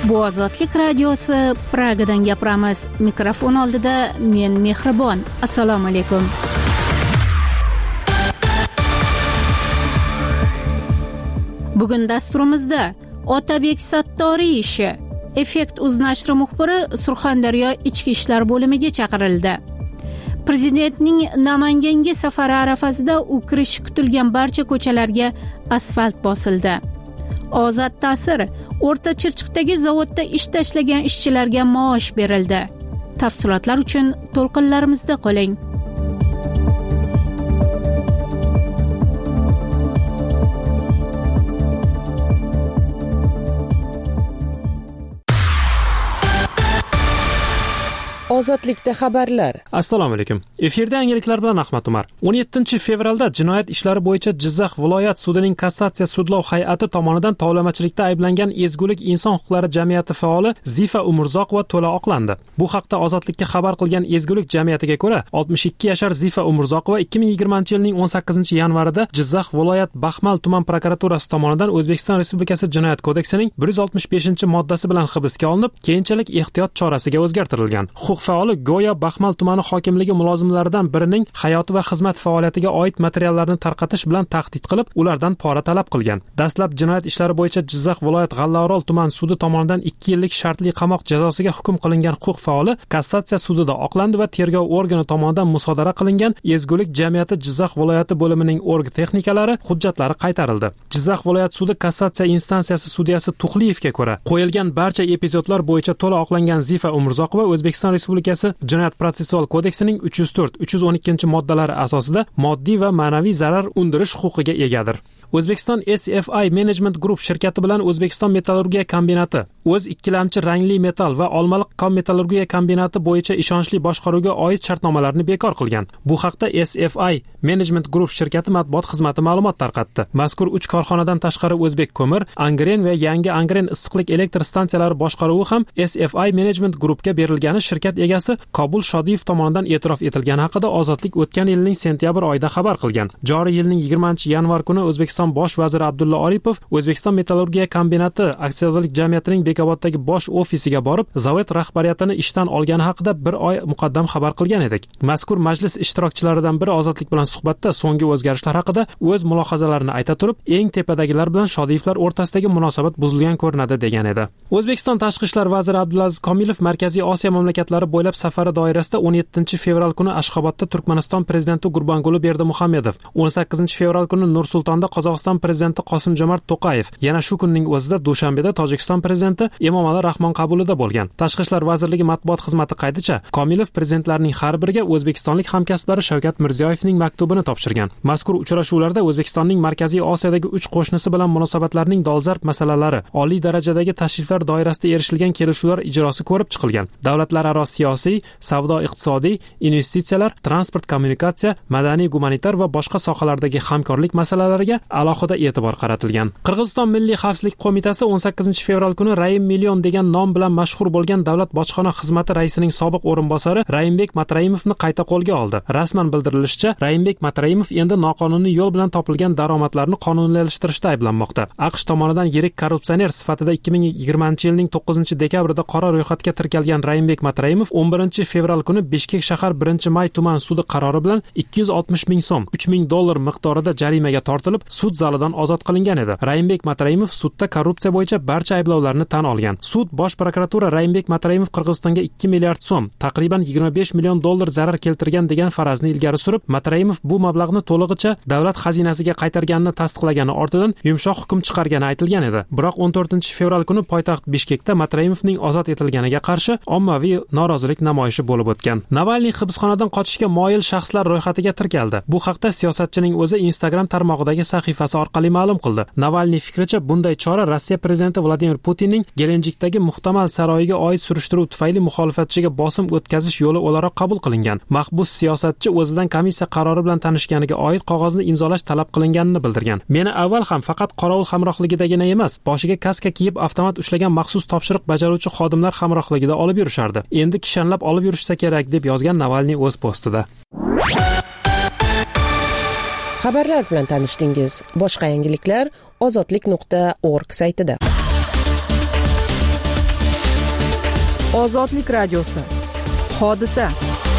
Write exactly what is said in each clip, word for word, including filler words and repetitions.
Bu Ozodlik radiosi, Pragadan gapiramiz. Mikrofon oldida men Mehribon. Assalomu alaykum. Bugun dasturimizda Otabek Sattoriy ishi. Effekt uz nashri muxbiri Surxondaryo Ichki ishlar bo'limiga chaqirildi. Prezidentning Namanganga safari arafasida u kirishi kutilgan barcha ko'chalarga asfalt bosildi. Ozod ta'sir, O'rta Chirchiqdagi zavodda ish tashlagan ishchilarga maosh berildi. Tafsilotlar uchun to'lqinlarimizda qoling. Ozodlikda xabarlar. Assalomu alaykum. Efirda yangiliklar bilan Ahmad Umar. o'n yettinchi fevralda jinoyat ishlari bo'yicha Jizzax viloyat sudining kassatsiya sudlov hay'ati tomonidan tovlamachilikda ayblangan Ezgulik inson huquqlari jamiyati faoli Zifa Umurzoqova to'la oqlandi. Bu haqda Ozodlikka xabar qilgan Ezgulik jamiyatiga ko'ra, oltmish ikki yashar Zifa Umurzoqova ikki ming yigirmanchi yilning o'n sakkizinchi yanvarida Jizzax viloyat Baxmal tuman prokuraturasi tomonidan O'zbekiston Respublikasi Jinoyat kodeksining bir yuz oltmish beshinchi moddasi bilan hibsga olinib, keyinchalik ehtiyot chorasiga o'zgartirilgan. Faoli go'yo Baxmal tumani hokimligi mulozimlaridan birining hayoti va xizmat faoliyatiga oid materiallarni tarqatish bilan tahdid qilib, ulardan pora talab qilgan. Dastlab jinoyat ishlari bo'yicha Jizzax viloyat G'allaorol tuman sudi tomonidan ikki yillik shartli qamoq jazosiga hukm qilingan huquq faoli kassatsiya sudida oqlandi va tergov organi tomonidan musodara qilingan Ezgulik jamiyati Jizzax viloyati bo'limining org texnikalari hujjatlari qaytarildi. Jizzax viloyat sudi kassatsiya instansiyasi sudyasi Tuxliyevga ko'ra, qo'yilgan barcha epizodlar bo'yicha to'la oqlangan Zifa Umurzoqova O'zbekiston Respublikasi Jinoyat protsessual kodeksining uch yuz to'rt uch yuz o'n ikkinchi moddalari asosida moddiy va ma'naviy zarar undirish huquqiga egadir. O'zbekiston S F I Management Group shirkati bilan O'zbekiston metallurgiya kombinati o'z ikkilamchi rangli metall va Olmaliq kon metallurgiya kombinati bo'yicha ishonchli boshqaruvga oid shartnomalarni bekor qilgan. Bu haqda S F I Management Group shirkati matbuot xizmati ma'lumot tarqatdi. Mazkur uch korxonadan tashqari O'zbek ko'mir, Angren va Yangi Angren issiqlik elektr stansiyalari boshqaruvi ham S F I Management Groupga berilgani shirkat egasi Qobul Shodiyev tomonidan e'tirof etilgani haqida Ozodlik o'tgan yilning sentyabr oyida xabar qilgan. Joriy yilning yigirmanchi yanvar kuni O'zbekiston bosh vaziri Abdulla Oripov O'zbekiston metallurgiya kombinati aksiyadorlik jamiyatining Bekoboddagi bosh ofisiga borib, zavod rahbariyatini ishdan olgani haqida bir oy muqaddam xabar qilgan edik. Mazkur majlis ishtirokchilaridan biri Ozodlik bilan suhbatda so'nggi o'zgarishlar haqida o'z mulohazalarini ayta turib, eng tepadagilar bilan Shodiyevlar o'rtasidagi munosabat buzilgan ko'rinadi degan edi. O'zbekiston tashqi ishlar vaziri Abdulaziz Komilov Markaziy Osiyo mamlakatlari bo'ylab safari doirasida o'n yettinchi fevral kuni Ashxobodda Turkmaniston prezidenti Gurbanguli Berdimuhamedov, o'n sakkizinchi fevral kuni Nur-Sultonda Qozog'iston prezidenti Qosim-Jomart To'qayev, yana shu kunning o'zida Dushanbeda Tojikiston prezidenti Emomali Rahmon qabulida bo'lgan. Tashqi ishlar vazirligi matbuot xizmati qayticha, Komilov prezidentlarning har biriga o'zbekistonlik hamkasblari Shavkat Mirziyoyevning maktubini topshirgan. Mazkur uchrashuvlarda O'zbekistonning Markaziy Osiyodagi uch qo'shnisi bilan munosabatlarning dolzarb masalalari, oliy darajadagi tashriflar doirasida erishilgan kelishuvlar ijrosi ko'rib chiqilgan. Davlatlararo siyosiy, savdo-iqtisodiy, investitsiyalar, transport, kommunikatsiya, madaniy-gumanitar va boshqa sohalardagi hamkorlik masalalariga alohida e'tibor qaratilgan. Qirg'iziston Milliy xavfsizlik qo'mitasi o'n sakkizinchi fevral kuni Raim Million degan nom bilan mashhur bo'lgan davlat bojxona xizmati raisining sobiq o'rinbosari Raimbek Matraimovni qayta qo'lga oldi. Rasman bildirilishicha, Raimbek Matraimov endi noqonuniy yo'l bilan topilgan daromadlarni qonuniylashtirishda ayblanmoqda. AQSh tomonidan yirik korrupsioner sifatida ikki ming yigirmanchi yilning to'qqizinchi dekabrida qora ro'yxatga kirkalgan Raimbek Matraimov o'n birinchi fevral kuni Bishkek shahar birinchi may tuman sudi qarori bilan ikki yuz oltmish ming so'm, uch ming dollar miqdorida jarimaga tortilib, sud zalidan ozod qilingan edi. Raimbek Matraimov sudda korrupsiya bo'yicha barcha ayblovlarni tan olgan. Sud bosh prokuratura Raimbek Matraimov Qirg'izistonga ikki milliard so'm, taqriban yigirma besh million dollar zarar keltirgan degan farazni ilgari surib, Matraimov bu mablag'ni to'lig'icha davlat xazinasiga qaytarganini tasdiqlagani ortidan yumshoq hukm chiqargani aytilgan edi. Biroq o'n to'rtinchi fevral kuni poytaxt Bishkekda Matraimovning ozod etilganiga qarshi ommaviy norozilik namoyishi bo'lib o'tgan. Navalniy hibsxonadan qochishga moyil shaxslar ro'yxatiga tirkaldi. Bu haqda siyosatchining o'zi Instagram tarmog'idagi sahifasi orqali ma'lum qildi. Navalniy fikricha, bunday chora Rossiya prezidenti Vladimir Putinning Gelenjikdagi muhtamal saroyiga oid surishtiruv tufayli muxolifatchiga bosim o'tkazish yo'li o'laroq qabul qilingan. Mahbus siyosatchi o'zidan komissiya qarori bilan tanishganiga oid qog'ozni imzolash talab qilinganini bildirgan. Meni avval ham faqat qorovul hamrohligidagina emas, boshiga kaska kiyib avtomat ushlagan maxsus topshiriq bajaruvchi xodimlar hamrohligida olib yurishardi. Endi kishanlab olib yurishsa kerak deb yozgan Navalniy o'z postida. Xabarlar bilan tanishdingiz. Boshqa yangiliklar ozodlik nuqta org saytida. Ozodlik radiosi. Hodisa.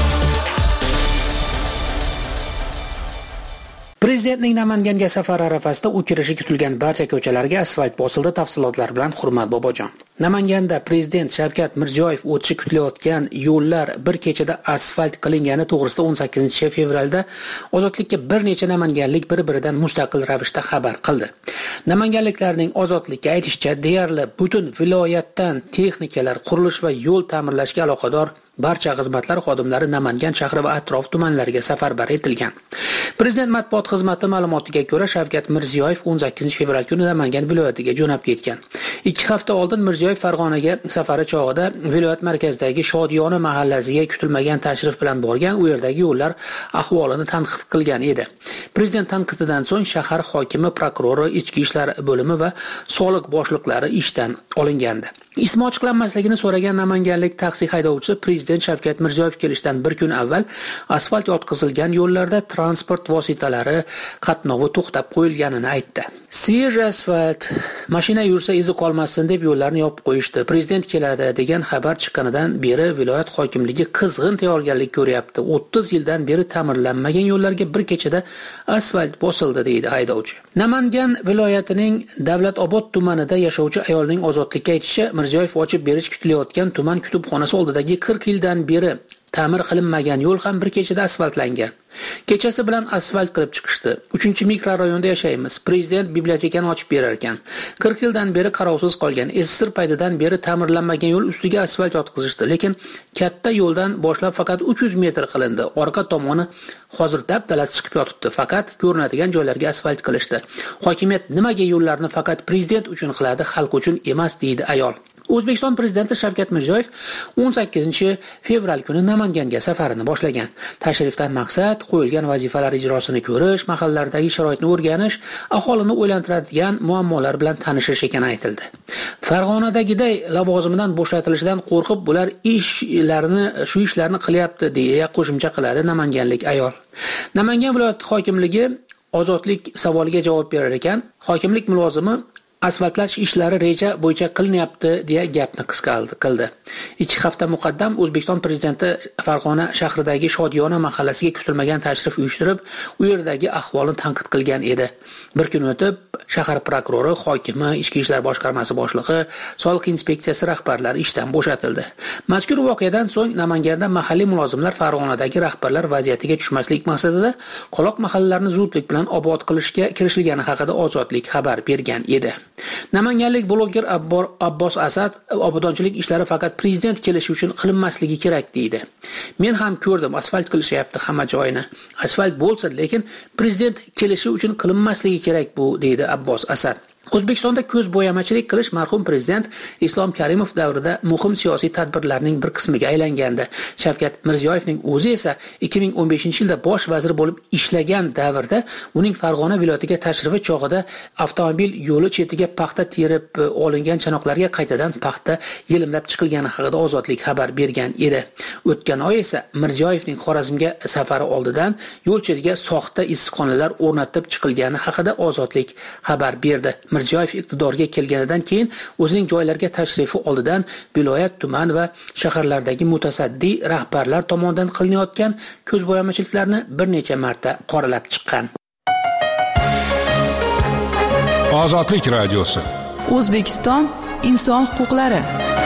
Prezidentning Namanganga safari arafasida u kirishi kutilgan barcha ko'chalarga asfalt bosildi. Tafsilotlar bilan Hurmat Bobojon. Namanganda Prezident Shavkat Mirziyoyev o'tishi kutilayotgan yo'llar bir kechada asfalt qilingani to'g'risida o'n sakkizinchi fevralda Ozodlikka bir necha namanganlik bir-biridan mustaqil ravishda xabar qildi. Namanganliklarning Ozodlikka aytishicha, deyarli butun viloyatdan texnikalar, qurilish va yo'l ta'mirlashga aloqador barcha xizmatlar xodimlari Namangan shahri va atrof tumanlariga safarbar etilgan. Prezident matbuot xizmati ma'lumotiga ko'ra, Shavkat Mirziyoyev o'n sakkizinchi fevral kuni Namangan viloyatiga jo'nab ketgan. ikki hafta oldin Mirziyoyev Farg'onaga safari chog'ida viloyat markazidagi Shodiyona mahallasiga kutilmagan tashrif bilan borgan, u yerdagi yo'llar ahvolini tanqid qilgan edi. Prezident tanqididan so'ng shahar hokimi, prokurori, ichki ishlar bo'limi va soliq boshliqlari ishdan olingandi. Ismi ochiqlanmasligini so'ragan namanganlik taksi haydovchisi Prezident Shavkat Mirziyoyev kelishidan bir kun avval asfalt yotqizilgan yo'llarda transport vositalari qatnovi to'xtab qo'yilganini aytdi. Sir asfalt, mashina yursa izi qolmasin deb yo'llarni yopib qo'yishdi. Prezident keladi degan xabar chiqqanidan beri viloyat hokimligi qizg'in tayyorgarlik ko'ryapti. o'ttiz yildan beri ta'mirlanmagan yo'llarga bir kechada asfalt bosildi, deydi haydovchi. Namangan viloyatining Davlatobod tumanida yashovchi ayolning Ozodlikka aytishicha, Mirziyoyev ochib berish kutilayotgan tuman kutubxonasi oldidagi qirq yildan beri ta'mir qilinmagan yo'l ham bir kechada asfaltlangan. Kechasi bilan asfalt qilib chiqishdi. uchinchi mikrorayonda yashaymiz. Prezident bibliotekani ochib berar ekan. qirq yildan beri qarovsiz qolgan, SSR paytidan beri ta'mirlanmagan yo'l ustiga asfalt yotqizishdi. Lekin katta yo'ldan boshlab faqat uch yuz metr qilindi. Orqa tomoni hozir dab-dalasi chiqib yotibdi. Faqat ko'rinadigan joylarga asfalt qilishdi. Hokimiyat nimaga yo'llarni faqat prezident uchun qiladi, xalq uchun emas, deydi ayol. O'zbekiston prezidenti Shavkat Mirziyoyev o'n sakkizinchi fevral kuni Namanganga safarini boshlagan. Tashrifdan maqsad qo'yilgan vazifalar ijrosini ko'rish, mahallalardagi sharoitni o'rganish, aholini o'ylantiradigan muammolar bilan tanishish ekani aytildi. Farg'onadagiday lavozimidan bo'shatilishidan qo'rqib, bular ishlarini, shu ishlarni qilyapti, deya qo'shimcha qiladi namanganlik ayol. Namangan viloyat hokimligi Ozodlik savoliga javob berar ekan, hokimlik mulozimi asfaltlash ishlari reja bo'yicha qilinyapti deya gapni qisqa qildi. ikki hafta muqaddam O'zbekiston prezidenti Farg'ona shahridagi Shodiyona mahallasiga kutilmagan tashrif uyushtirib, u yerdagi ahvolni tanqid qilgan edi. Bir kun o'tib, shahar prokurori, hokimi, ichki ishlar boshqarmasi boshlig'i, soliq inspeksiyasi rahbarlari ishdan bo'shatildi. Mazkur voqeadan so'ng Namanganda mahalliy mulozimlar Farg'onadagi rahbarlar vaziyatiga tushmaslik maqsadida qoloq mahallalarni zudlik bilan obod qilishga kirishilgani haqida Ozodlik xabar bergan edi. Namanganlik bloger Abbos Asad obodonchilik ishlari faqat prezident kelishi uchun qilinmasligi kerak deydi. Men ham ko'rdim, asfalt qilishyapti hamma joyini. Asfalt bo'lsin, lekin prezident kelishi uchun qilinmasligi kerak bu, deydi Abbos Asad. O'zbekistonda ko'z bo'yamachilik qilish marhum prezident Islom Karimov davrida muhim siyosiy tadbirlarning bir qismiga aylangandi. Shavkat Mirziyoyevning o'zi esa ikki ming o'n beshinchi yilda bosh vazir bo'lib ishlagan davrda uning Farg'ona viloyatiga tashrifi chog'ida avtomobil yo'li chetiga paxta terib olingan chanoqlarga qaytadan paxta yelimlab chiqilgani haqida Ozodlik xabar bergan edi. O'tgan oy esa Mirziyoyevning Xorazmga safari oldidan yo'l chetiga soxta issiqxonalar o'rnatib chiqilgani haqida Ozodlik xabar berdi. Mirziyoyev iqtidorga kelganidan keyin o'zining joylarga tashrifi oldidan viloyat, tuman va shaharlardagi mutasaddi rahbarlar tomonidan qilinayotgan ko'zbo'yamachiliklarni bir necha marta qoralab chiqqan. Ozodlik radiosi. O'zbekiston inson huquqlari.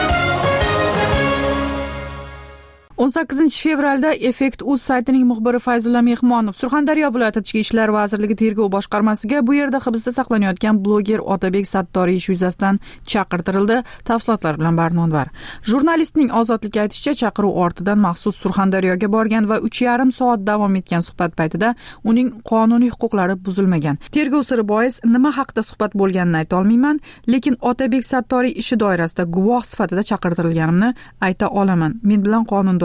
o'n sakkizinchi fevralda Effekt.uz saytining muxbiri Fayzulla Mehmonov Surxondaryo viloyati Ichki ishlar vazirligi tergov boshqarmasiga bu yerda hibsda saqlanayotgan bloger Otabek Sattoriy ish yuzasidan chaqirtirildi. Tafsilotlar bilan Barnonvar. Jurnalistning Ozodlikka aytishicha, chaqiruv ortidan maxsus Surxondaryoga borgan va uch yarim soat davom etgan suhbat paytida uning qonuniy huquqlari buzilmagan. Tergov siri bois nima haqida suhbat bo'lganini ayta olmayman, lekin Otabek Sattoriy ishi doirasida guvoh sifatida chaqirtirilganimni ayta olaman. Men bilan qonun doirasida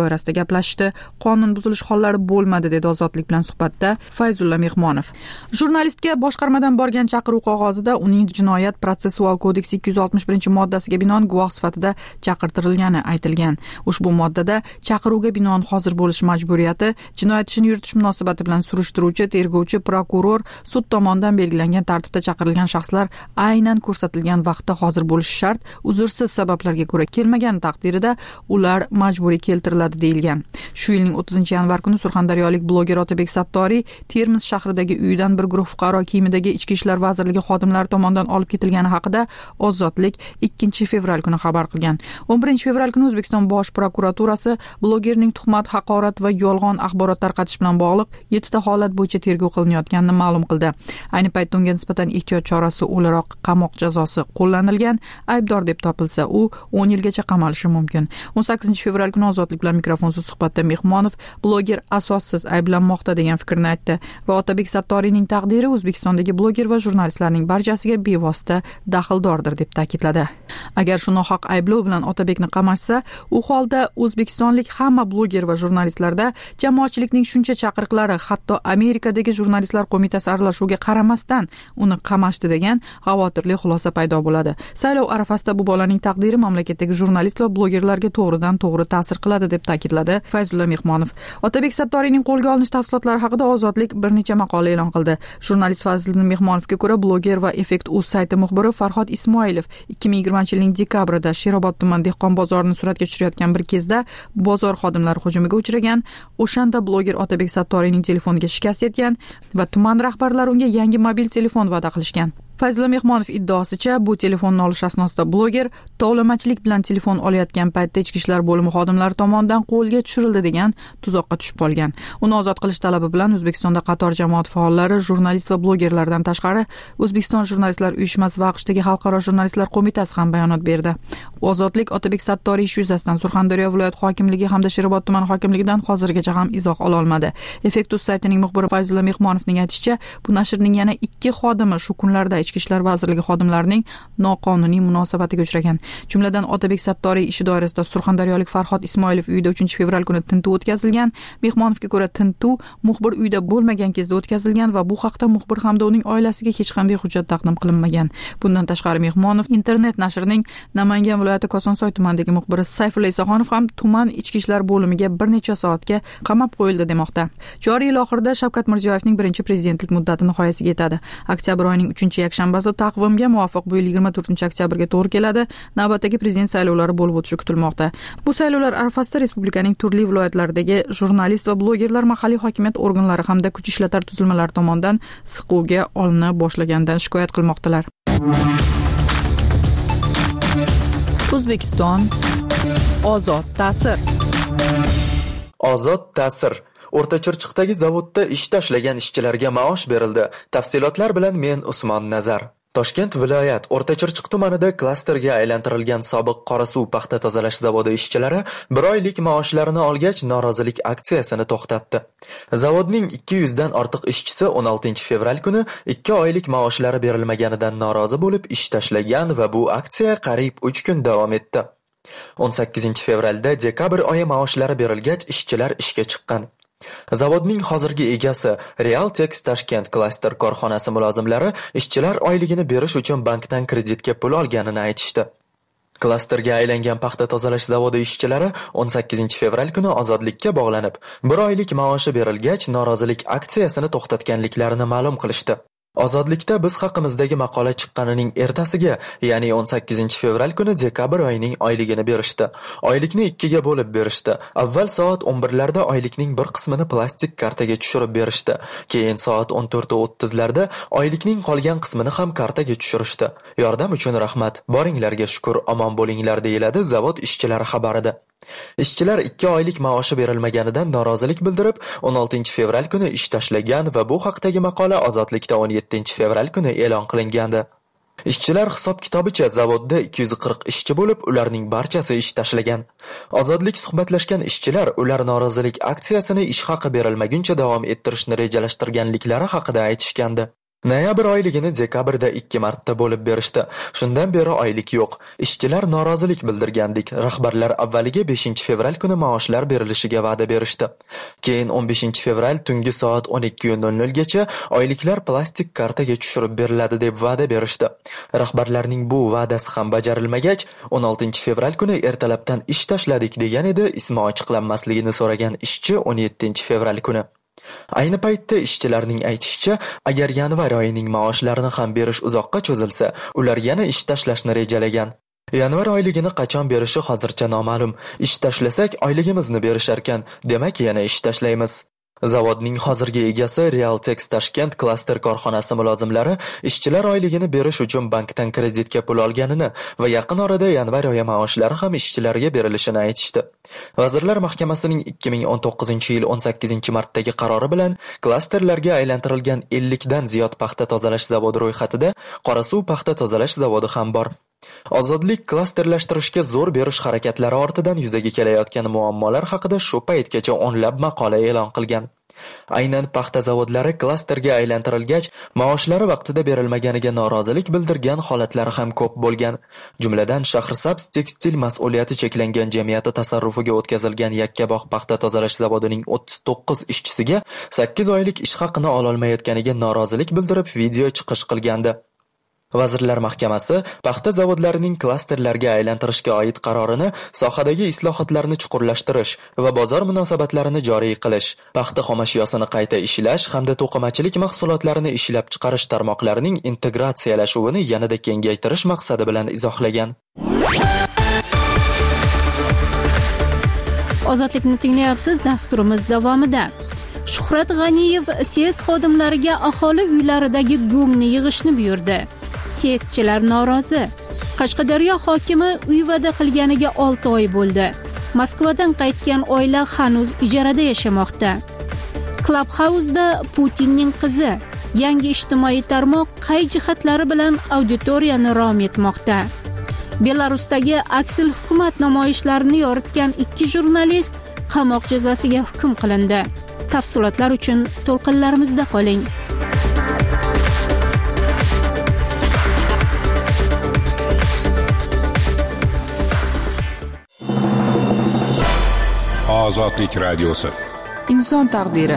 doirasida gaplashishdi. Qonun buzilish hollari bo'lmadi, dedi Ozodlik bilan suhbatda Fayzulla Mehmonov. Jurnalistga boshqarmadan borgan chaqiruv qog'ozida uning jinoyat protsessual kodeksi ikki yuz oltmish birinchi moddasiga binoan guvoh sifatida chaqirtirilgani aytilgan. Ushbu moddada chaqiruvga binoan hozir bo'lish majburiyati jinoyat ishini yuritish munosabati bilan surishtiruvchi, tergovchi, prokuror, sud tomonidan belgilangan tartibda chaqirilgan shaxslar aynan ko'rsatilgan vaqtda hozir bo'lishi shart. Uzrsiz sabablarga ko'ra kelmagan taqdirida ular majburiy keltiriladi deyilgan. Shu yilning o'ttizinchi yanvar kuni surxondaryolik bloger Otabek Sattoriy Termiz shahridagi uyidan bir guruh fuqaro kiyimidagi Ichki ishlar vazirligi xodimlari tomonidan olib ketilgani haqida Ozodlik ikkinchi fevral kuni xabar qilgan. o'n birinchi fevral kuni O'zbekiston Bosh prokuraturasi blogerning tuhmat, haqorat va yolg'on axborot tarqatish bilan bog'liq yettita holat bo'yicha tergov qilinayotganini ma'lum qildi. Ayni paytda unga nisbatan ehtiyot chorasi o'laroq qamoq jazosi qo'llanilgan. Aybdor deb topilsa, u o'n yilgacha qamalishi mumkin. o'n sakkizinchi fevral kuni Ozodlik bilan mikrofonsiz suhbatda Mehmonov bloger asossiz ayblanmoqda degan fikrni aytdi va Otabek Sattoriyning taqdiri O'zbekistondagi bloger va jurnalistlarning barchasiga bevosita daxldordir deb ta'kidladi. Agar shu nohaq ayblov bilan Otabekni qamashsa, u holda O'zbekistonlik hamma bloger va jurnalistlarda jamoatchilikning shuncha chaqiriqlari, hatto Amerikadagi jurnalistlar qo'mitasi aralashuviga qaramasdan uni qamashdi degan xavotirli xulosa paydo bo'ladi. Saylov arafasida bu bolaning taqdiri mamlakatdagi jurnalist va blogerlarga to'g'ridan to'g'ri ta'sir qiladi deb ta'kidladi Fayzulla Mehmonov. Otabek Sattoriyning qo'lga olinish tafsilotlari haqida Ozodlik bir necha maqola e'lon qildi. Jurnalist Fazliddin Mehmonovga ko'ra, bloger va Effekt.uz sayti muxbiri Farhod Ismoilov ikki ming yigirmanchi yilning dekabrida Sherobod tuman dehqon bozorini suratga tushirayotgan bir kezda bozor xodimlari hujumiga uchragan. O'shanda bloger Otabek Sattoriyning telefoniga shikast yetgan va tuman rahbarlari unga yangi mobil telefon va'da qilishgan. Fayzulla Mehmonov iddaosicha, bu telefonni olish asnosida bloger tovlamachilik bilan telefon olayotgan paytda Ichki ishlar bo'limi xodimlari tomonidan qo'lga tushirildi degan tuzoqqa tushib qolgan. Uni ozod qilish talabi bilan O'zbekistonda qator jamoat faollari, jurnalist va blogerlardan tashqari O'zbekiston jurnalistlar uyushmasi va AQShdagi Xalqaro jurnalistlar qo'mitasi ham bayonot berdi. Ozodlik Otabek Sattoriy ish yuzasidan Surxondaryo viloyat hokimligi hamda Sherobod tuman hokimligidan hozirgacha ham izoh ola olmadi. Effekt.uz saytining muxbiri Fayzulla Mehmonovning aytishicha, bu nashrning yana ikki xodimi shu kunlarda Ichki ishlar vazirligi xodimlarining noqonuniy munosabatiga uchragan. Jumladan Otabek Sattoriy ishi doirasida surxondaryolik Farhod Ismoilov uyida uchinchi fevral kuni tintuv o'tkazilgan. Mehmonovga ko'ra, tintuv muxbir uyda bo'lmagan kezda o'tkazilgan va bu haqda muxbir hamda uning oilasiga hech qanday hujjat taqdim qilinmagan. Bundan tashqari Mehmonov internet nashrining Namangan viloyati Kosonsoy tumanidagi muxbiri Sayfulla Isaxonov ham tuman ichki ishlar bo'limiga bir necha soatga qamab qo'yildi demoqda. Joriy yil oxirida Shavkat Mirziyoyevning birinchi prezidentlik muddati nihoyasiga yetadi. Oktyabr oyining uchinchi yakshanbasi taqvimga muvofiq bu yil yigirma to'rtinchi oktyabrga to'g'ri keladi. Navbatdagi prezident saylovlari bo'lib o'tishi kutilmoqda. Bu saylovlar arafasida respublikaning turli viloyatlaridagi jurnalist va blogerlar mahalliy hokimiyat organlari hamda kuch ishlatar tuzilmalari tomonidan siquvga olina boshlaganidan shikoyat qilmoqdalar. O'zbekiston ozod ta'sir. Ozod ta'sir. O'rta Chirchiqdagi zavodda ish tashlagan ishchilarga maosh berildi. Tafsilotlar bilan men Usmon Nazar. Toshkent viloyat O'rta Chirchiq tumanida klasterga aylantirilgan sobiq Qorasuv paxta tozalash zavodi ishchilari bir oylik maoshlarini olgach norozilik aksiyasini to'xtatdi. Zavodning ikki yuz dan ortiq ishchisi o'n oltinchi fevral kuni ikki oylik maoshlari berilmaganidan norozi bo'lib ish tashlagan va bu aksiya qariyb uch kun davom etdi. o'n sakkizinchi fevralda dekabr oyi maoshlari berilgach ishchilar ishga chiqqan. Zavodning hozirgi egasi Realtex Tashkent klaster korxonasi mulozimlari ishchilar oyligini berish uchun bankdan kreditga pul olganini aytishdi. Klasterga aylangan paxta tozalash zavodi ishchilari o'n sakkizinchi fevral kuni ozodlikka bog'lanib, bir oylik maoshi berilgach norozilik aksiyasini to'xtatganliklarini ma'lum qilishdi. Ozodlikda biz haqimizdagi maqola chiqqanining ertasiga, ya'ni o'n sakkizinchi fevral kuni dekabr oyining oyligini berishdi. Oylikni ikkiga bo'lib berishdi. Avval soat o'n birlarda oylikning bir qismini plastik kartaga tushirib berishdi. Keyin soat o'n to'rt o'ttizlarda oylikning qolgan qismini ham kartaga tushirishdi. Yordam uchun rahmat. Boringlarga shukr, omon bo'linglar deyiladi zavod ishchilari xabarida. Ishchilar ikki oylik maoshi berilmaganidan norozilik bildirib, o'n oltinchi fevral kuni ish tashlagan va bu haqdagi maqola Ozodlikda o'n yettinchi fevral kuni e'lon qilingandi. Ishchilar hisob-kitobicha zavodda ikki yuz qirq ishchi bo'lib, ularning barchasi ish tashlagan. Ozodlik suhbatlashgan ishchilar ular norozilik aksiyasini ish haqi berilmaguncha davom ettirishni rejalashtirganliklari haqida aytishgandi. Noyabr oyligini dekabrda ikki marta bo'lib berishdi. Shundan beri oylik yo'q. Ishchilar norozilik bildirgandik. Rahbarlar avvaliga beshinchi fevral kuni maoshlar berilishiga va'da berishdi. Keyin o'n beshinchi fevral tungi soat o'n ikki nol nol gacha oyliklar plastik kartaga tushirib beriladi deb va'da berishdi. Rahbarlarning bu va'dasi ham bajarilmagach, o'n oltinchi fevral kuni ertalabdan ish tashladik degan edi. Ismi ochiqlanmasligini so'ragan ishchi o'n yettinchi fevral kuni. Ayni paytda ishchilarning aytishicha, agar yanvar oyining maoshlarini ham berish uzoqqa cho'zilsa, ular yana ish tashlashni rejalagan. Yanvar oyligini qachon berishi hozircha noma'lum. Ish tashlasak oyligimizni berishar ekan, demak yana ish tashlaymiz. Zavodning hozirgi egasi Realtex Tashkent klaster korxonasi mulozimlari ishchilar oyligini berish uchun bankdan kreditga pul olganini va yaqin orada yanvar oyi maoshlari ham ishchilarga berilishini aytishdi. Vazirlar Mahkamasining ikki ming o'n to'qqizinchi yil o'n sakkizinchi martdagi qarori bilan klasterlarga aylantirilgan ellik dan ziyod paxta tozalash zavodi ro'yxatida Qorasuv paxta tozalash zavodi ham bor. Ozodlik klasterlashtirishga zo'r berish harakatlari ortidan yuzaga kelayotgan muammolar haqida shu paytgacha o'nlab maqola e'lon qilgan. Aynan paxta zavodlari klasterga aylantirilgach, maoshlari vaqtida berilmaganiga norozilik bildirgan holatlari ham ko'p bo'lgan. Jumladan, Shahrisabz tekstil mas'uliyati cheklangan jamiyati tasarrufiga o'tkazilgan Yakkabog' paxta tozalash zavodining o'ttiz to'qqiz ishchisiga sakkiz oylik ish haqini ololmayotganiga norozilik bildirib video chiqish qilgandi. Vazirlar Mahkamasi paxta zavodlarining klasterlarga aylantirishga oid qarorini sohadagi islohotlarni chuqurlashtirish va bozor munosabatlarini joriy qilish, paxta xomashyosini qayta ishlash hamda to'qimachilik mahsulotlarini ishlab chiqarish tarmoqlarining integratsiyalashuvini yanada kengaytirish maqsadi bilan izohlagan. Ozodlikni tinglayapsiz. Dasturimiz davomida Shuhrat G'aniyev S E S xodimlariga aholi uylaridagi go'ngni yig'ishni buyurdi. Siyosatchilar norozi. Qashqadaryo hokimi uy va'da qilganiga olti oy bo'ldi. Moskvadan qaytgan oila hanuz ijarada yashamoqda. Clubhouse'da Putinning qizi. Yangi ijtimoiy tarmoq qay jihatlari bilan auditoriyani rom etmoqda? Belarusdagi aksil hukumat namoyishlarini yoritgan ikki jurnalist qamoq jazosiga hukm qilindi. Tafsilotlar uchun to'lqinlarimizda qoling. Ozodlik radiosi. Inson taqdiri.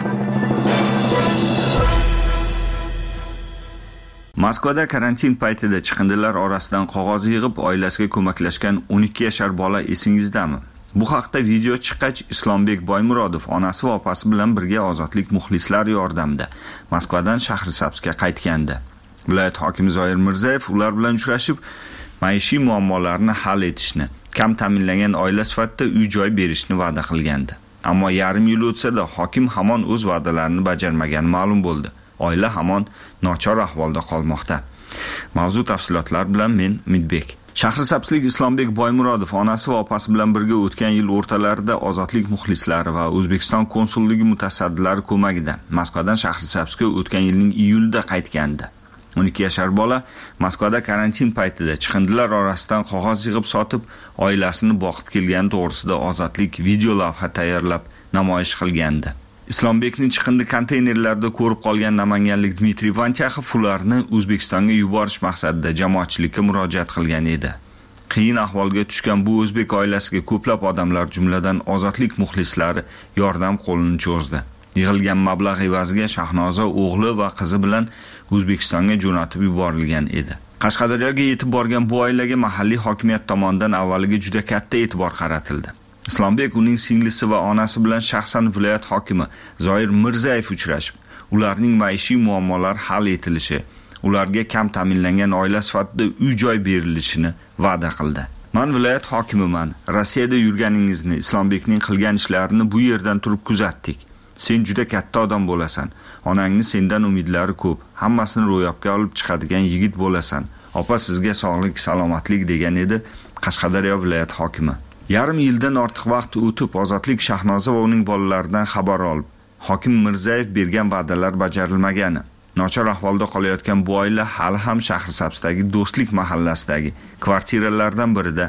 Moskvada karantin paytida chiqindilar orasidan qog'oz yig'ib oilasiga ko'maklashgan o'n ikki yashar bola esingizdami? Bu haqda video chiqqach, Islombek Boymurodov onasi va opasi bilan birga Ozodlik muxlislari yordamida Moskvadan Shahrisabzga qaytgandi. Viloyat hokimi Zoir Mirzayev ular bilan uchrashib, maishiy muammolarni hal etishni, kam ta'minlangan oila sifatida uy-joy berishni va'da qilgandi. Ammo yarim yil o'tsa-da hokim hamon o'z va'dalarini bajarmagani ma'lum bo'ldi. Oila hamon nochor ahvolda qolmoqda. Mavzu tafsilotlar bilan men Umidbek. Shahrisabzlik Islombek Boymurodov onasi va opasi bilan birga o'tgan yil o'rtalarida Ozodlik muxlislari va O'zbekiston konsulligi mutasaddilari ko'magida Moskvadan Shahrisabzga o'tgan yilning iyulida qaytgandi. o'n ikki yashar bola Moskvada karantin paytida chiqindilar orasidan qog'oz yig'ib sotib, oilasini boqib kelgani to'g'risida Ozodlik video lavha tayyorlab namoyish qilgandi. Islombekning chiqindi konteynerlarida ko'rib qolgan namanganlik Dmitriy Vanchaxov ularni O'zbekistonga yuborish maqsadida jamoatchilikka murojaat qilgan edi. Qiyin ahvolga tushgan bu o'zbek oilasiga ko'plab odamlar, jumladan Ozodlik muxlislari yordam qo'lini cho'zdi. Yig'ilgan mablag' evaziga Shahnoza o'g'li va qizi bilan O'zbekistonga jo'natib yuborilgan edi. Qashqadaryoga yetib borgan bu oilaga mahalliy hokimiyat tomonidan avvaliga juda katta e'tibor qaratildi. Islombek uning singlisi va onasi bilan shaxsan viloyat hokimi Zoir Mirzayev uchrashib, ularning maishiy muammolari hal etilishi, ularga kam ta'minlangan oila sifatida uy-joy berilishini va'da qildi. Men viloyat hokimiman. Rossiyada yurganingizni, Islombekning qilgan ishlarini bu yerdan turib kuzatdik. Sen juda katta odam bo'lasan. Onangni sendan umidlari ko'p. Hammasini ro'yobga olib chiqadigan yigit bo'lasan. Opa sizga sog'lik, salomatlik degan edi Qashqadaryo viloyat hokimi. Yarim yildan ortiq vaqt o'tib Ozodlik Shahnoza va uning bolalaridan xabar olib, hokim Mirzayev bergan va'dalar bajarilmagani, nochor ahvolda qolayotgan bu oila hali ham Shahrisabzdagi Do'stlik mahallasidagi kvartiralardan birida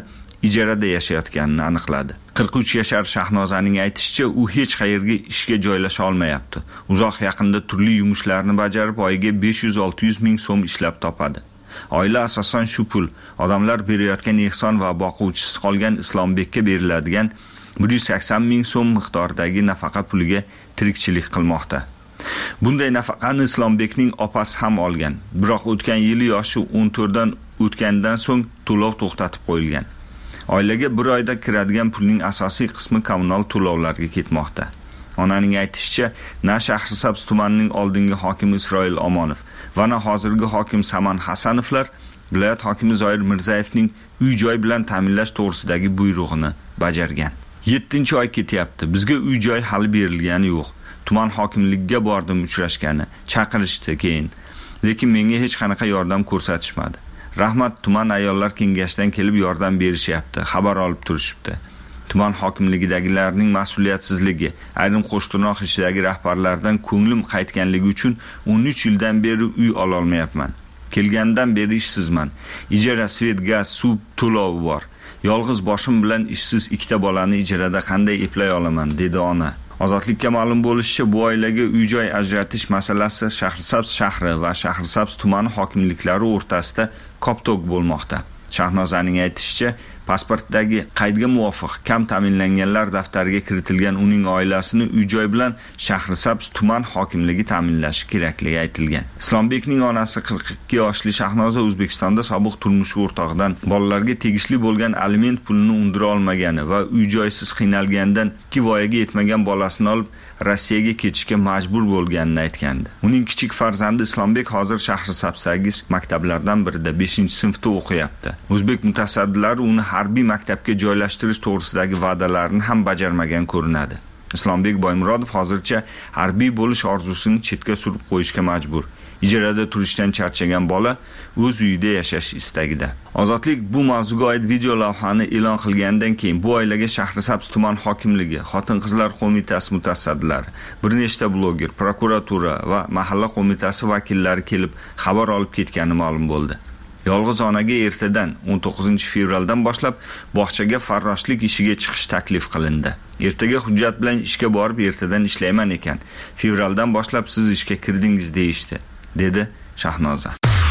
ijarada yashayotganini aniqladi. qirq uch yashar Shahnozaning aytishicha, u hech qayerga ishga joylasha olmayapti. Uzoq yaqinda turli yumushlarni bajarib, oyiga besh yuz olti yuz ming so'm ishlab topadi. Oila asosan shu pul odamlar berayotgan ehson va boquvchisiz qolgan Islombekka beriladigan bir yuz sakson ming so'm miqdoridagi nafaqa puliga tirikchilik qilmoqda. Bunday nafaqani Islombekning opasi ham olgan. Biroq o'tgan yili yoshi o'n to'rt dan o'tgandan so'ng to'lov to'xtatib qo'yilgan. Oilaga bir oyda kiradigan pulning asosiy qismi kommunal to'lovlarga ketmoqda. Onaning aytishicha, na Shahrisabz tumanining oldingi hokimi Isroil Omonov va na hozirgi hokim Saman Hasanovlar viloyat hokimi Zoir Mirzayevning uy-joy bilan ta'minlash to'g'risidagi buyrug'ini bajargan. yettinchi oy ketyapti. Bizga uy-joy hali berilgani yo'q. Tuman hokimligiga bordim, uchrashgani, chaqirishdi keyin. Lekin menga hech qanaqa yordam ko'rsatishmadi. Rahmat, tuman ayollar kengashidan kelib yordam berishyapti, xabar olib turishibdi. Tuman hokimligidagilarning mas'uliyatsizligi, ayrim qo'shtirnoq ishidagi rahbarlardan ko'nglim qaytganligi uchun o'n uch yildan beri uy ola olmayapman. Kelgandan beri ishsizman. Ijara, svet, gaz, suv to'lovi bor. Yolg'iz boshim bilan ishsiz ikkita bolani ijarada qanday eplay olaman, dedi ona. Ozodlikka ma'lum bo'lishicha, bu oilaga uy-joy ajratish masalasi Shahrisabz shahri va Shahrisabz tumani hokimliklari o'rtasida koptok bo'lmoqda. Shahnozaning aytishicha, pasportdagi qaydga muvofiq kam ta'minlanganlar daftariga kiritilgan uning oilasini uy-joy bilan Shahrisabz tuman hokimligi ta'minlashi kerakligi aytilgan. Islombekning onasi qirq ikki yoshli Shahnoza O'zbekistonda sobiq turmush o'rtog'idan bolalarga tegishli bo'lgan aliment pulini undira olmagani va uy-joysiz qiynalgandan ikki voyaga yetmagan bolasini olib Rossiyaga ketishga majbur bo'lganini aytgandi. Uning kichik farzandi Islombek hozir Shahrisabzdagi maktablardan birida beshinchi sinfda o'qiyapti. O'zbek mutasaddilari uni harbiy maktabga joylashtirish to'g'risidagi va'dalarni ham bajarmagan ko'rinadi. Islombek Boymurodov hozircha harbiy bo'lish orzusini chetga surib qo'yishga majbur. Ijarada turishdan charchagan bola o'z uyida yashash istagida. Ozodlik bu mavzuga oid video lavhani e'lon qilgandan keyin bu oilaga Shahrisabz tuman hokimligi, Xotin-qizlar qo'mitasi mutasaddilari, bir nechta bloger, prokuratura va mahalla qo'mitasi vakillari kelib xabar olib ketgani ma'lum bo'ldi. Yolg'iz onaga ertadan o'n to'qqizinchi fevraldan boshlab bog'chaga farroshlik ishiga chiqish taklif qilindi. Ertaga hujjat bilan ishga borib ertadan ishlayman ekan. Fevraldan boshlab siz ishga kirdingiz deyishdi, dedi Shahnoza.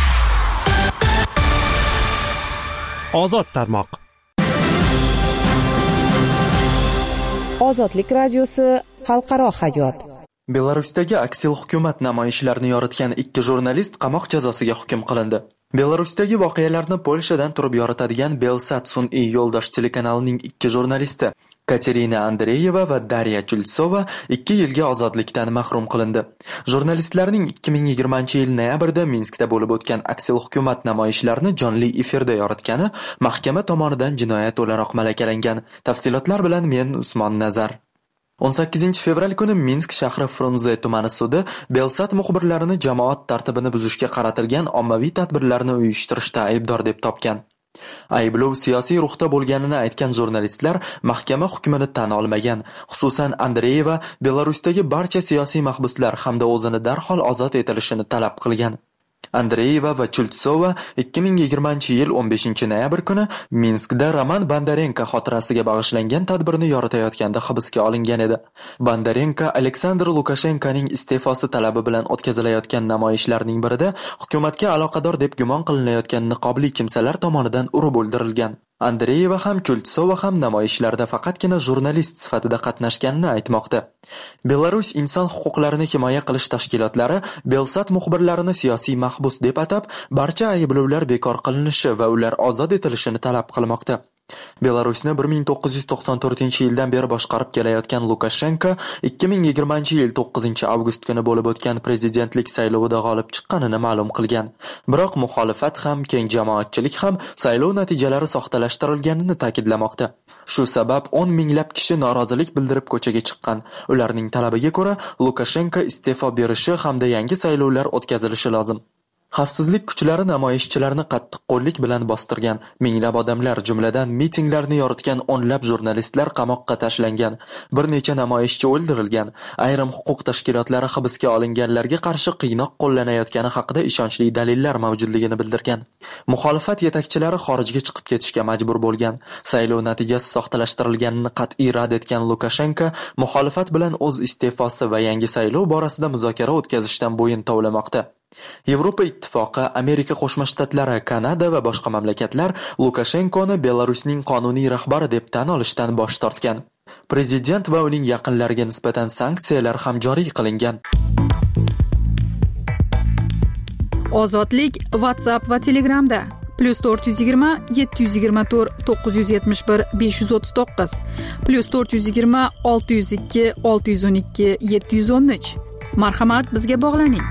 Ozod tarmoq. Ozodlik radiosi xalqaro hayot. Belarusdagi aksil hukumat namoyishlarini yoritgan ikki jurnalist qamoq jazosiga hukm qilindi. Belarusdagi voqealarni Polshadan turib yoritadigan Belsat sun'iy yo'ldosh telekanalining ikki jurnalisti Katerina Andreyeva va Darya Chultsova ikki yilga ozodlikdan mahrum qilindi. Jurnalistlarning ikki ming yigirmanchi yil noyabrda Minskda bo'lib o'tgan aksil hukumat namoyishlarini jonli efirda yoritgani mahkama tomonidan jinoyat o'laroq malakalangan. Tafsilotlar bilan men Usmon Nazar. o'n sakkizinchi fevral kuni Minsk shahri Frunze tumani sudi Belsat muxbirlarini jamoat tartibini buzishga qaratilgan ommaviy tadbirlarni uyushtirishda aybdor deb topgan. Ayblov siyosiy ruhda bo'lganini aytgan jurnalistlar mahkama hukmini tan olmagan. Xususan Andreyeva Belarusdagi barcha siyosiy mahbuslar hamda o'zini darhol ozod etilishini talab qilgan. Andreyeva va Chultsova ikki ming yigirmanchi yil o'n beshinchi noyabr kuni Minskda Roman Bondarenko xotirasiga bag'ishlangan tadbirni yoritayotganda hibsga olingan edi. Bondarenko Aleksandr Lukashenkoning iste'fosi talabi bilan o'tkazilayotgan namoyishlarning birida hukumatga aloqador deb gumon qilinayotgan niqobli kimsalar tomonidan urib o'ldirilgan. Andreyeva ham Chultsova ham namoyishlarda faqatgina jurnalist sifatida qatnashganini aytmoqda. Belarus inson huquqlarini himoya qilish tashkilotlari Belsat muxbirlarini siyosiy mahbus deb atab, barcha ayblovlar bekor qilinishi va ular ozod etilishini talab qilmoqda. Belarusni bir ming to'qqiz yuz to'qson to'rtinchi yildan beri boshqarib kelayotgan Lukashenko ikki ming yigirmanchi yil to'qqizinchi avgust kuni bo'lib o'tgan prezidentlik saylovida g'olib chiqqanini ma'lum qilgan. Biroq muxolifat ham, keng jamoatchilik ham saylov natijalari soxtalashtirilganini ta'kidlamoqda. Shu sabab o'n minglab kishi norozilik bildirib ko'chaga chiqqan. Ularning talabiga ko'ra Lukashenko iste'fo berishi hamda yangi saylovlar o'tkazilishi lozim. Xavfsizlik kuchlari namoyishchilarni qattiqqo'llik bilan bostirgan, minglab odamlar, jumladan mitinglarni yoritgan o'nlab jurnalistlar qamoqqa tashlangan, bir necha namoyishchi o'ldirilgan, ayrim huquq tashkilotlari hibsga olinganlarga qarshi qiynoq qo'llanayotgani haqida ishonchli dalillar mavjudligini bildirgan. Muxolifat yetakchilari xorijga chiqib ketishga majbur bo'lgan. Saylov natijasi soxtalashtirilganini qat'iy rad etgan Lukashenko muxolifat bilan o'z iste'fosi va yangi saylov borasida muzokara o'tkazishdan bo'yin tovlamoqda. Yevropa Ittifoqi, Amerika Qo'shma Shtatlari, Kanada va boshqa mamlakatlar Lukashenkoni Belarusning qonuniy rahbari deb tan olishdan bosh tortgan. Prezident va uning yaqinlariga nisbatan sanksiyalar ham joriy qilingan. Ozodlik WhatsApp va Telegramda plus to'rt yuz yigirma yetti yuz yigirma to'rt to'qqiz yuz yetmish bir besh yuz o'ttiz to'qqiz plus to'rt yuz yigirma olti yuz ikki olti yuz o'n ikki yetti yuz o'n uch. Marhamat, bizga bog'laning.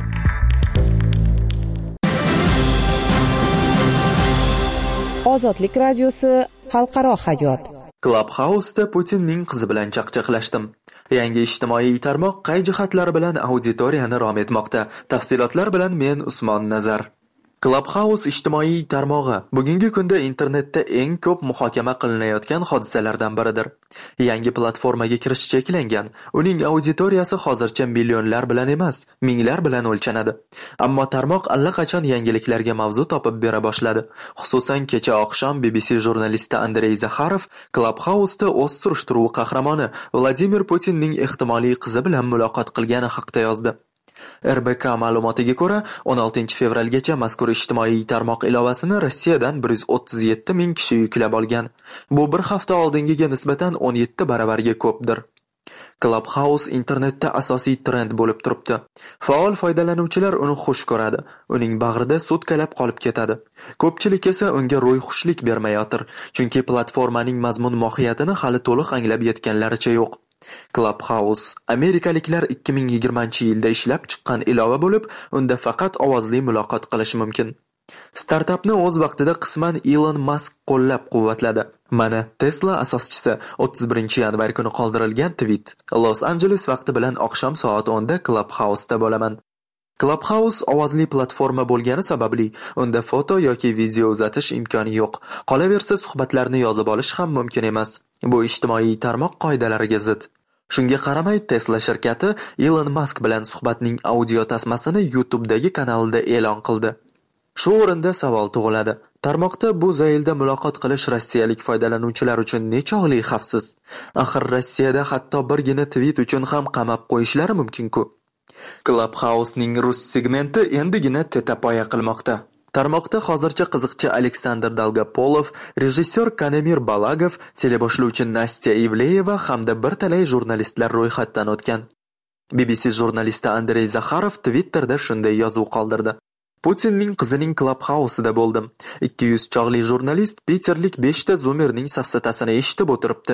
Ozodlik radiosi xalqaro hayot. Clubhouse'da Putinning qizi bilan chaqchaqlashdim. Yangi ijtimoiy tarmoq qay jihatlari bilan auditoriyani rom etmoqda? Tafsilotlar bilan men Usmon Nazar. Clubhouse ijtimoiy tarmog'i bugungi kunda internetda eng ko'p muhokama qilinayotgan hodisalardan biridir. Yangi platformaga kirish cheklangan. Uning auditoriyasi hozircha millionlar bilan emas, minglar bilan o'lchanadi. Ammo tarmoq allaqachon yangiliklarga mavzu topib bera boshladi. Xususan kecha oqshom B B C jurnalisti Andrey Zakharov Clubhouse'da o'z surishtiruv qahramoni Vladimir Putinning ehtimoliy qizi bilan muloqot qilgani haqida yozdi. R B K ma'lumotiga ko'ra, o'n oltinchi fevralgacha mazkur ijtimoiy tarmoq ilovasini Rossiyadan bir yuz o'ttiz yetti ming kishi yuklab olgan. Bu bir hafta oldingiga nisbatan o'n yetti baravarga ko'pdir. Clubhouse internetda asosiy trend bo'lib turibdi. Faol foydalanuvchilar uni xush ko'radi. Uning bag'rida sutkalab qolib ketadi. Ko'pchilik esa unga ro'yxushlik bermayotir, chunki platformaning mazmun mohiyatini hali to'liq anglab yetganlaricha yo'q. Clubhouse amerikaliklar ikki ming yigirmanchi yilda ishlab chiqqan ilova bo'lib, unda faqat ovozli muloqot qilish mumkin. Startapni o'z vaqtida qisman Elon Musk qo'llab-quvvatladi. Mana Tesla asoschisi o'ttiz birinchi yanvar kuni qoldirilgan tweet: Los Angeles vaqti bilan oqshom soat o'nda Clubhouse'da bo'laman. Clubhouse ovozli platforma bo'lgani sababli unda foto yoki video uzatish imkoni yo'q. Qolaversa, suhbatlarni yozib olish ham mumkin emas. Bu ijtimoiy tarmoq qoidalariga zid. Shunga qaramay, Tesla shirkati Elon Musk bilan suhbatning audio tasmasini YouTube'dagi kanalida e'lon qildi. Shu o'rinda savol tug'iladi. Tarmoqda bu zaylda muloqot qilish rossiyalik foydalanuvchilar uchun nechog'li xavfsiz? Axir Rossiyada hatto birgina tweet uchun ham qamab qo'yishlari mumkin-ku. Clubhouse'ning rus segmenti endigina tetapoya qilmoqda. Tarmoqda hozircha qiziqchi Aleksandr Dolgopolov, rejissyor Kanemir Balagov, teleboshlovchi Nastya Ivleyeva hamda bir talay jurnalistlar ro'yxatdan o'tgan. B B C jurnalisti Andrey Zakharov Twitterda shunday yozuv qoldirdi: Putinning qizining Clubhouse'ida bo'ldim. ikki yuz chog'li jurnalist Peterlik beshta zoomerning safsatasini eshitib o'tiribdi.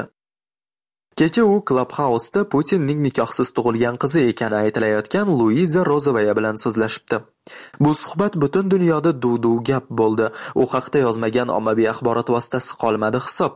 Kecha u Clubhouse'da Putinning nikohsiz tug'ilgan qizi ekani aytilayotgan Luiza Rozovaya bilan so'zlashibdi. Bu suhbat butun dunyoda duv-duv gap bo'ldi. U haqda yozmagan ommaviy axborot vositasi qolmadi hisob.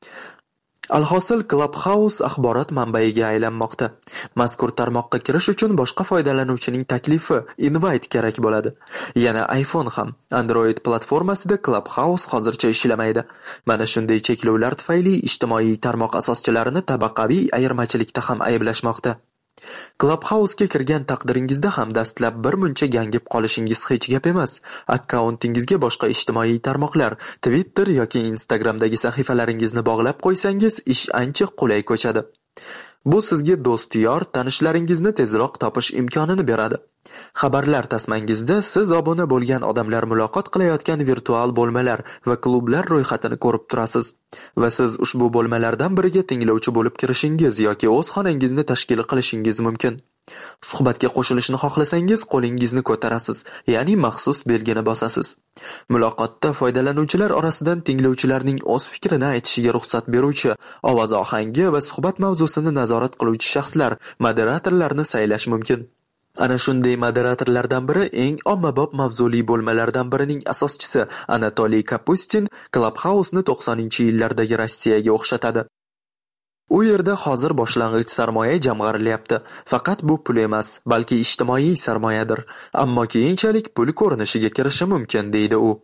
Alhosil Clubhouse axborot manbaiga aylanmoqda. Mazkur tarmoqqa kirish uchun boshqa foydalanuvchining taklifi, invite kerak bo'ladi. Yana iPhone ham, Android platformasida Clubhouse hozircha ishlamaydi. Mana shunday cheklovlar tufayli ijtimoiy tarmoq asoschilarini tabaqaviy ayirmachilikda ham ayblashmoqda. Clubhouse'ga kirgan taqdiringizda ham dastlab bir muncha gangib qolishingiz hech gap emas. Akkauntingizga boshqa ijtimoiy tarmoqlar, Twitter yoki Instagramdagi sahifalaringizni bog'lab qo'ysangiz, ish ancha qulay ko'chadi. Bu sizga do'st-yor, tanishlaringizni tezroq topish imkonini beradi. Xabarlar tasmangizda siz obuna bo'lgan odamlar muloqot qilayotgan virtual bo'lmalar va klublar ro'yxatini ko'rib turasiz. Va siz ushbu bo'lmalardan biriga tinglovchi bo'lib kirishingiz yoki o'z xonangizni tashkil qilishingiz mumkin. Suhbatga qo'shilishni xohlasangiz, qo'lingizni ko'tarasiz, ya'ni maxsus belgini bosasiz. Muloqotda foydalanuvchilar orasidan tinglovchilarning o'z fikrini aytishiga ruxsat beruvchi, ovoz ohangi va suhbat mavzusini nazorat qiluvchi shaxslar, moderatorlarni saylash mumkin. Ana shunday moderatorlardan biri eng ommabop mavzuli bo'lmalardan birining asoschisi Anatoliy Kapustin Clubhouse'ni to'qsoninchi yillardagi Rossiyaga o'xshatadi. U yerda hozir boshlang'ich sarmoya jamg'arilyapti. Faqat bu pul emas, balki ijtimoiy sarmoyadir. Ammo keyinchalik pul ko'rinishiga kirishi mumkin, deydi u.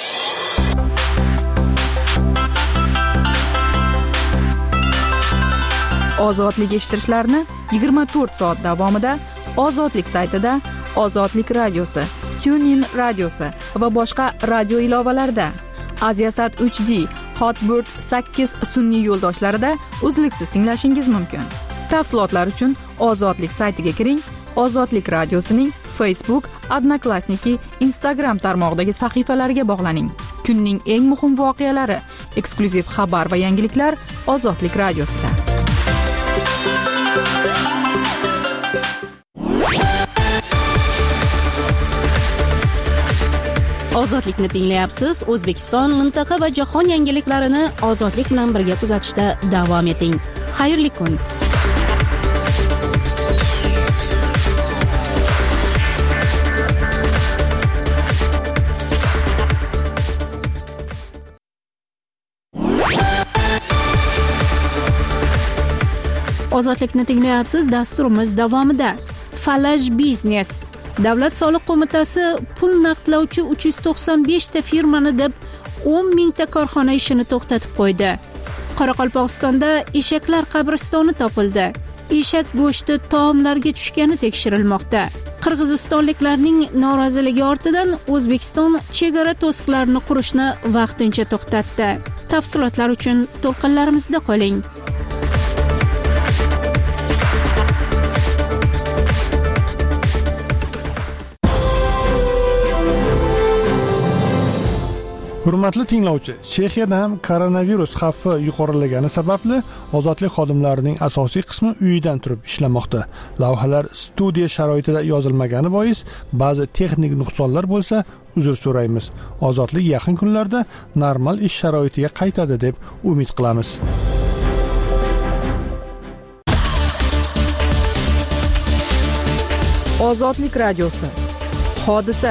Ozodlik eshittirishlarni yigirma to'rt soat davomida Ozodlik saytida, Ozodlik radiosi, TuneIn radiosi va boshqa radio ilovalarida, Aziasat uch D, Hotbird sakkiz sun'iy yo'ldoshlarida uzluksiz tinglashingiz mumkin. Tafsilotlar uchun Ozodlik saytiga kiring. Ozodlik radiosining Facebook, Odnoklassniki, Instagram tarmog'idagi sahifalariga bog'laning. Kunning eng muhim voqealari, eksklyuziv xabar va yangiliklar Ozodlik radiosida. Ozodlikni tinglayapsiz. O'zbekiston, mintaqa va jahon yangiliklarini ozodlik bilan birga kuzatishda davom eting. Xayrli kun. Ozodlikni tinglayapsiz. Dasturimiz davomida Falaj Biznes Davlat soliq qo'mitasi pul naqdlovchi uch yuz to'qson besh ta firmani deb o'n mingta korxona ishini to'xtatib qo'ydi. Qoraqalpog'istonda eshaklar qabristoni topildi. Eshak go'shti taomlarga tushgani tekshirilmoqda. Qirg'izistonliklarning noroziligi ortidan O'zbekiston chegara to'siqlarini qurishni vaqtincha to'xtatdi. Tafsilotlar uchun to'lqinlarimizda qoling. Hurmatli tinglovchi, Chexiyada ham koronavirus xavfi yuqorilagani sababli ozodlik xodimlarining asosiy qismi uyidan turib ishlamoqda. Lavhalar studiya sharoitida yozilmagani bois ba'zi texnik nuqsonlar bo'lsa, uzr so'raymiz. Ozodlik yaqin kunlarda normal ish sharoitiga qaytadi deb umid qilamiz. Ozodlik radiosi. Hodisa.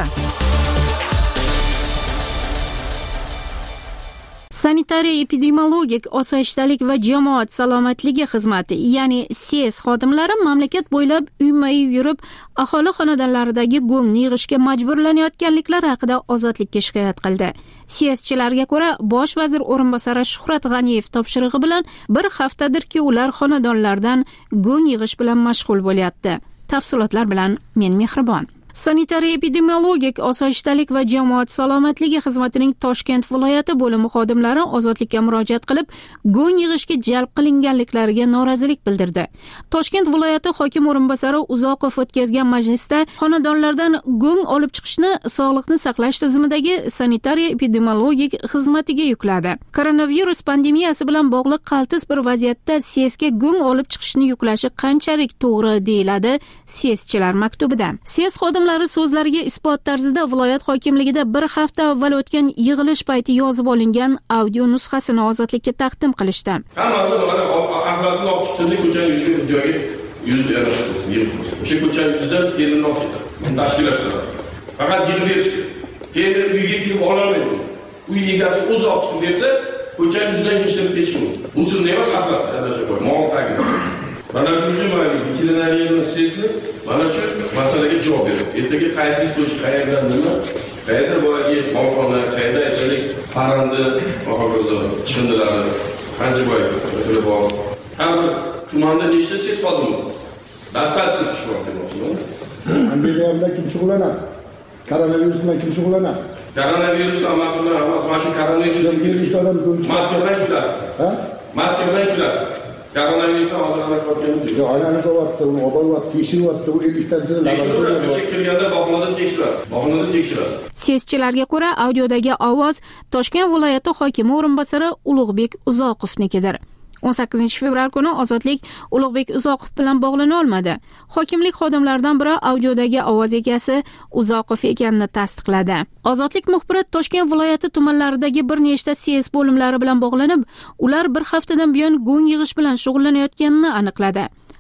Sanitariya epidemiologik osoyishtalik va jamoat salomatligi xizmati, ya'ni S E S xodimlari mamlakat bo'ylab uyma-uy yurib, aholi xonadonlaridagi go'ngni yig'ishga majburlanayotganliklari haqida ozodlikka shikoyat qildi. S E S-chilarga ko'ra, bosh vazir o'rinbosari Shuhrat G'aniyev topshirig'i bilan bir haftadirki ular xonadonlardan go'ng yig'ish bilan mashg'ul bo'lyapti. Tafsilotlar bilan men Mehribon. Sanitariya epidemiologik osoyishtalik va jamoat salomatligi xizmatining Toshkent viloyati bo'limi xodimlari ozodlikka murojaat qilib, go'ng yig'ishga jalb qilinganliklariga norozilik bildirdi. Toshkent viloyati hokim o'rinbosari Uzoqov o'tkazgan majlisda xonadonlardan go'ng olib chiqishni sog'liqni saqlash tizimidagi sanitariya epidemiologik xizmatiga yukladi. Koronavirus pandemiyasi bilan bog'liq qaltis bir vaziyatda S E S'ga go'ng olib chiqishni yuklashi qanchalik to'g'ri deyiladi S E S-chilar maktubida. S E S xodim so'zlariga isbot tarzida viloyat hokimligida bir hafta avval o'tgan yig'ilish payti yozib olingan audio nusxasini ozodlikka taqdim qilishdi. Hammasi mana axlatni olib chiqdi, ko'cha yuziga bir joyga yurib berishdi. O'sha ko'cha yuzidan terini olib ketdi. Tashkilotlar. Faqat yig'ib berishdi. Keyin uyga kelib ololmaydi. Uy egasi o'zi olib chiqib bersa, ko'cha yuzidan yurishni hech kim. Usulni emas axlat, adashib mol tagida. Mana shu uchun mana veterinariyani sezdi, mana shu masalaga javob berdi. Ertaga qaysi istoch qayerdan nima, qayerda bolaga molxona, qayerda aytalik parranda, hokazo chiqindilari, qancha boy bor. Har bir tumanda nechta ses xodimi bor? Dastatsiya tushib demoqchiman. Andijonda bilan kim shug'ullanadi? Koronavirus bilan kim shug'ullanadi? Koronavirus amasini bilan emas, mana shu koronavirus bilan maska bilan kirasiz. Ha? Maska bilan kirasiz. Koronavirusdan oziqlanib qolganmiz. Yo'q, aylanib olyapti, uni obolyapti, tekshiryapti, u elliktanchi laboratoriya. O'sha kirganda bog'xonadan tekshirasiz. Bog'xonadan tekshirasiz. S E S-chilarga ko'ra, audiodagi ovoz Toshkent viloyati hokimi o'rinbosari Ulug'bek Uzoqovnikidir. o'n sakkizinchi fevral kuni Ozodlik Ulug'bek Uzoqov bilan bog'lana olmadi. Hokimlik xodimlaridan biri audiodagi ovoz egasi Uzoqov ekanini tasdiqladi. Ozodlik muxbiri Toshkent viloyati tumanlaridagi bir nechta S E S bo'limlari bilan bog'lanib, ular bir haftadan buyon go'ng yig'ish bilan shug'ullanayotganini aniqladi.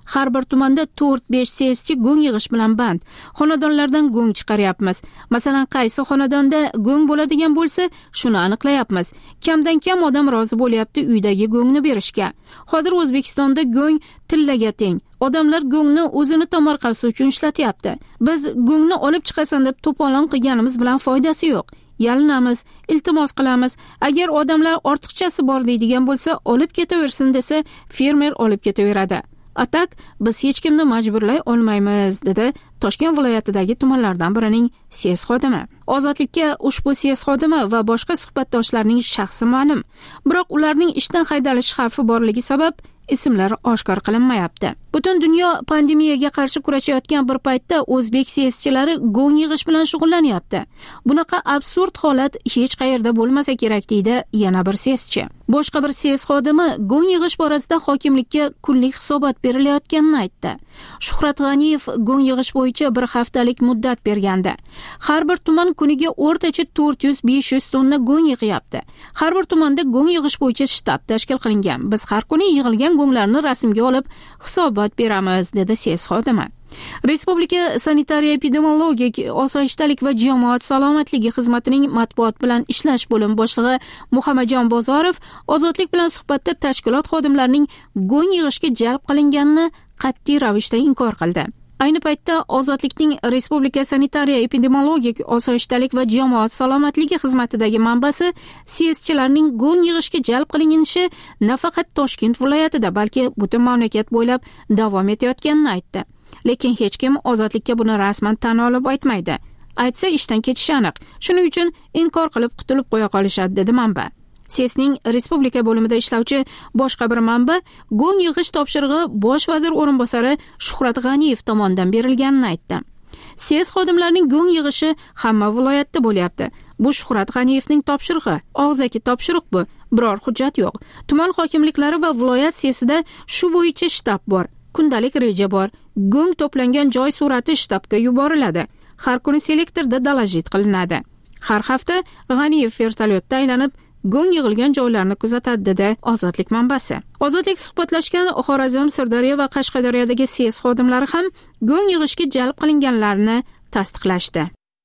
har bir tumanda to'rt besh siyoschi go'ng yig'ish bilan band. Xonadonlardan go'ng chiqaryapmiz. Masalan, qaysi xonadonda go'ng bo'ladigan bo'lsa, shuni aniqlayapmiz. Kamdan kam odam rozi bo'lyapti uydagi go'ngni berishga. Hozir O'zbekistonda go'ng tillaga teng. Odamlar go'ngni o'zini tomorqasi uchun ishlatyapti. Biz go'ngni olib chiqasan deb to'polon qilganimiz bilan foydasi yo'q. Yalinamiz, iltimos qilamiz. Agar odamlar ortiqchasi bor deydigan bo'lsa, olib ketaversin desa, fermer olib ketaveradi. Atak biz hech kimni majburlay olmaymiz, dedi Toshkent viloyatidagi tumanlardan birining siyos xodimi. Ozodlikka ushbu siyos xodimi va boshqa suhbatdoshlarning shaxsi ma'lum. Biroq ularning ishdan haydalish xavfi borligi sabab ismlari oshkor qilinmayapti. Butun dunyo pandemiyaga qarshi kurashayotgan bir paytda o'zbek siyoschilari go'ng yig'ish bilan shug'ullanyapti. Bunaqa absurd holat hech qayerda bo'lmasa kerak, deydi yana bir siyoschi. Boshqa bir siyos xodimi go'ng yig'ish borasida hokimlikka kunlik hisobot berilayotganini aytdi. Shuhrat G'aniyev go'ng yig'ish bo'yicha bir haftalik muddat bergandi. Har bir tuman kuniga o'rtacha to'rt yuz besh yuz tonna go'ng yig'yapti. Har bir tumanda go'ng yig'ish bo'yicha shtab tashkil qilingan. Biz har kuni yig'ilgan go'nglarni rasmga olib hisobot beramiz, dedi siyos xodimi. Respublika sanitariya epidemiologik osoyishtalik va jamoat salomatligi xizmatining matbuot bilan ishlash bo'limi boshlig'i Muhammadjon Bozorov Ozodlik bilan suhbatda tashkilot xodimlarining go'ng yig'ishga jalb qilinganini qat'iy ravishda inkor qildi. Ayni paytda Ozodlikning Respublika sanitariya epidemiologik osoyishtalik va jamoat salomatligi xizmatidagi manbasi siyoschilarning go'ng yig'ishga jalb qilinishi nafaqat Toshkent viloyatida, balki butun mamlakat bo'ylab davom etayotganini aytdi. Lekin hech kim Ozodlikka buni rasman tan olib aytmaydi. Aytsa ishdan ketishi aniq. Shuning uchun inkor qilib qutulib qo'ya qolishadi, dedi manba. Siyosning respublika bo'limida ishlovchi boshqa bir manba go'ng yig'ish topshirig'i bosh vazir o'rinbosari Shuhrat G'aniyev tomonidan berilganini aytdi. Siyos xodimlarining go'ng yig'ishi hamma viloyatda bo'lyapti. Bu Shuhrat G'aniyevning topshirig'i. Og'zaki topshiriq bu. Biror hujjat yo'q. Tuman hokimliklari va viloyat siyosida shu bo'yicha shtab bor. Kundalik reja bor. Go'ng to'plangan joy surati shtabga yuboriladi. Har kuni selektorda dalajit qilinadi. Har hafta G'aniyev vertolyotda aylanib go'ng yig'ilgan joylarni kuzatadi, dedi Ozodlik manbasi. Ozodlik suhbatlashgan Xorazm, Sirdaryo va Qashqadaryodagi siyos xodimlari ham go'ng yig'ishga jalb qilinganlarini tasdiqlashdi.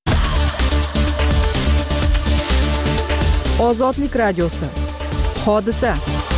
Ozodlik radiosi. Hodisa.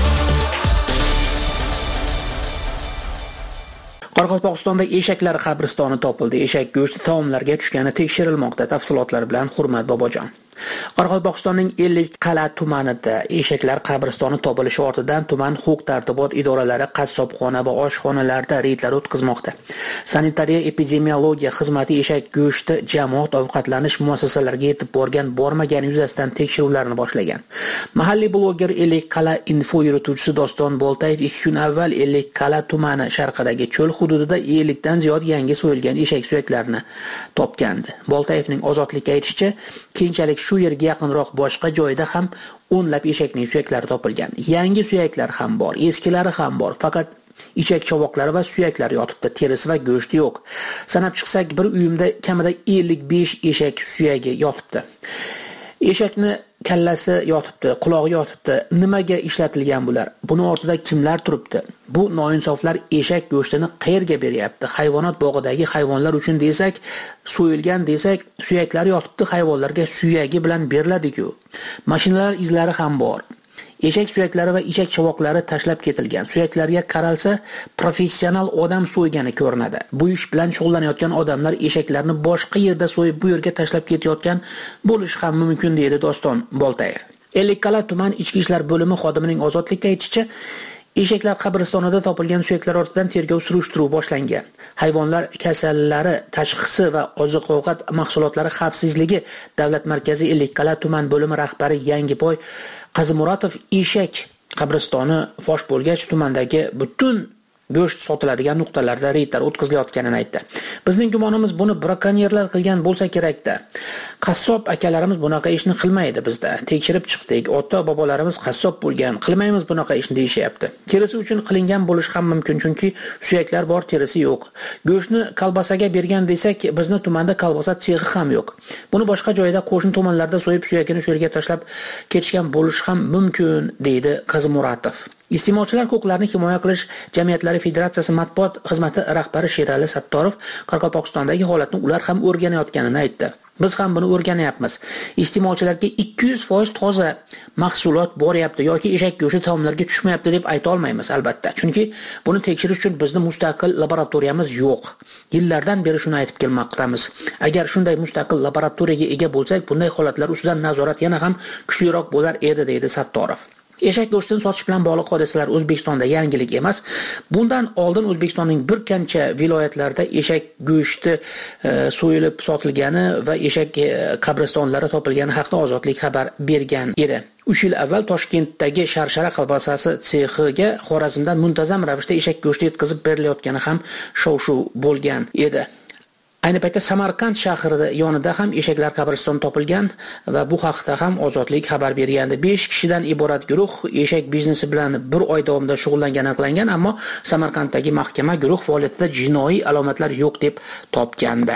Qoraqalpog'istonda eshaklar qabristoni topildi. Eshak go'shti taomlarga tushgani tekshirilmoqda. Tafsilotlar bilan Hurmat Bobojon. Qoraqalpog'istonning Ellikqal'a tumanida eshaklar qabristoni topilishi ortidan tuman huquq-tartibot idoralari qassobxona va oshxonalarda reydlar o'tkazmoqda. Sanitariya epidemiologiya xizmati eshak go'shti jamoat ovqatlanish muassasalariga yetib borgan bormagani yuzasidan tekshiruvlarni boshlagan. Mahalliy bloger Ellikqal'a info yurituvchisi Doston Boltayev ikki kun avval Ellikqal'a tumani sharqidagi cho'l hududida ellik dan ziyod yangi so'yilgan eshak suyaklarini topgandi. Boltayevning Ozodlikka aytishicha, keyinchalik shu yerga yaqinroq boshqa joyda ham o'nlab eshakning suyaklari topilgan. Yangi suyaklar ham bor, eskilari ham bor. Faqat ichak chovoqlari va suyaklari yotibdi, terisi va go'shti yo'q. Sanab chiqsak, bir uyimda kamida ellik besh eshak suyagi yotibdi. Eshakni kallasi yotibdi, qulog'i yotibdi. Nimaga ishlatilgan bular? Buni ortida kimlar turibdi? Bu noinsoflar eshak go'shtini qayerga beryapti? Hayvonot bog'idagi hayvonlar uchun desak, so'yilgan desak, suyaklari yotibdi, hayvonlarga suyagi bilan beriladi-ku. Mashinalar izlari ham bor. Eshak suyaklari va ichak chovoqlari tashlab ketilgan. Suyaklarga qaralsa, professional odam so'ygani ko'rinadi. Bu ish bilan shug'ullanayotgan odamlar eshaklarni boshqa yerda so'yib bu yerga tashlab ketayotgan bo'lishi ham mumkin, deydi Doston Boltayev. Ellikqal'a tuman ichki ishlar bo'limi xodimining Ozodlikka aytishicha, eshaklar qabristonida topilgan suyaklar ortidan tergov surishtiruv boshlangan. Hayvonlar kasallari tashxisi va oziq-ovqat mahsulotlari xavfsizligi davlat markazi Ellikqal'a tuman bo'limi rahbari Yangiboy Qazimuratov eshak qabristoni fosh bo'lgach tumandagi butun go'sht sotiladigan nuqtalarda reydlar o'tkazilayotganini aytdi. Bizning gumonimiz buni brakonyerlar qilgan bo'lsa kerak-da. Qassob akalarimiz bunaqa ishni qilmaydi bizda. Tekshirib chiqdik. Ota bobolarimiz qassob bo'lgan. Qilmaymiz bunaqa ishni deyishyapti. Terisi uchun qilingan bo'lishi ham mumkin, chunki suyaklar bor, terisi yo'q. Go'shtni kolbasaga bergan desak, bizni tumanda kolbasa sexi ham yo'q. Buni boshqa joyda qo'shni tumanlarda so'yib suyagini shu yerga tashlab ketishgan bo'lishi ham mumkin, deydi Qazimuratov. Iste'molchilar huquqlarini himoya qilish jamiyatlari federatsiyasi matbuot xizmati rahbari Sherali Sattorov Qoraqalpog'istondagi holatni ular ham o'rganayotganini aytdi. Biz ham buni o'rganyapmiz. Iste'molchilarga ikki yuz foiz toza mahsulot boryapti yoki eshak go'shti taomlarga tushmayapti deb ayta olmaymiz albatta. Chunki buni tekshirish uchun bizning mustaqil laboratoriyamiz yo'q. Yillardan beri shuni aytib kelmoqdamiz. Agar shunday mustaqil laboratoriyaga ega bo'lsak, bunday holatlar ustidan nazorat yana ham kuchliroq bo'lar edi, deydi Sattorov. Eshak go'shtini sotish bilan bog'liq hodisalar O'zbekistonda yangilik emas. Bundan oldin O'zbekistonning bir qancha viloyatlarida eshak go'shti e, so'yilib sotilgani va eshak e, qabristonlari topilgani haqida Ozodlik xabar bergan edi. uch yil avval Toshkentdagi Sharshara kolbasasi sexiga Xorazmdan muntazam ravishda eshak go'shti yetkazib berilayotgani ham shov-shuv bo'lgan edi. Ayni paytda Samarqand shahrida yonida ham eshaklar qabristoni topilgan va bu haqda ham Ozodlik xabar bergandi. besh kishidan iborat guruh eshak biznesi bilan bir oy davomida shug'ullangani aniqlangan, ammo Samarqanddagi mahkama guruh faoliyatida jinoiy alomatlar yo'q deb topgandi.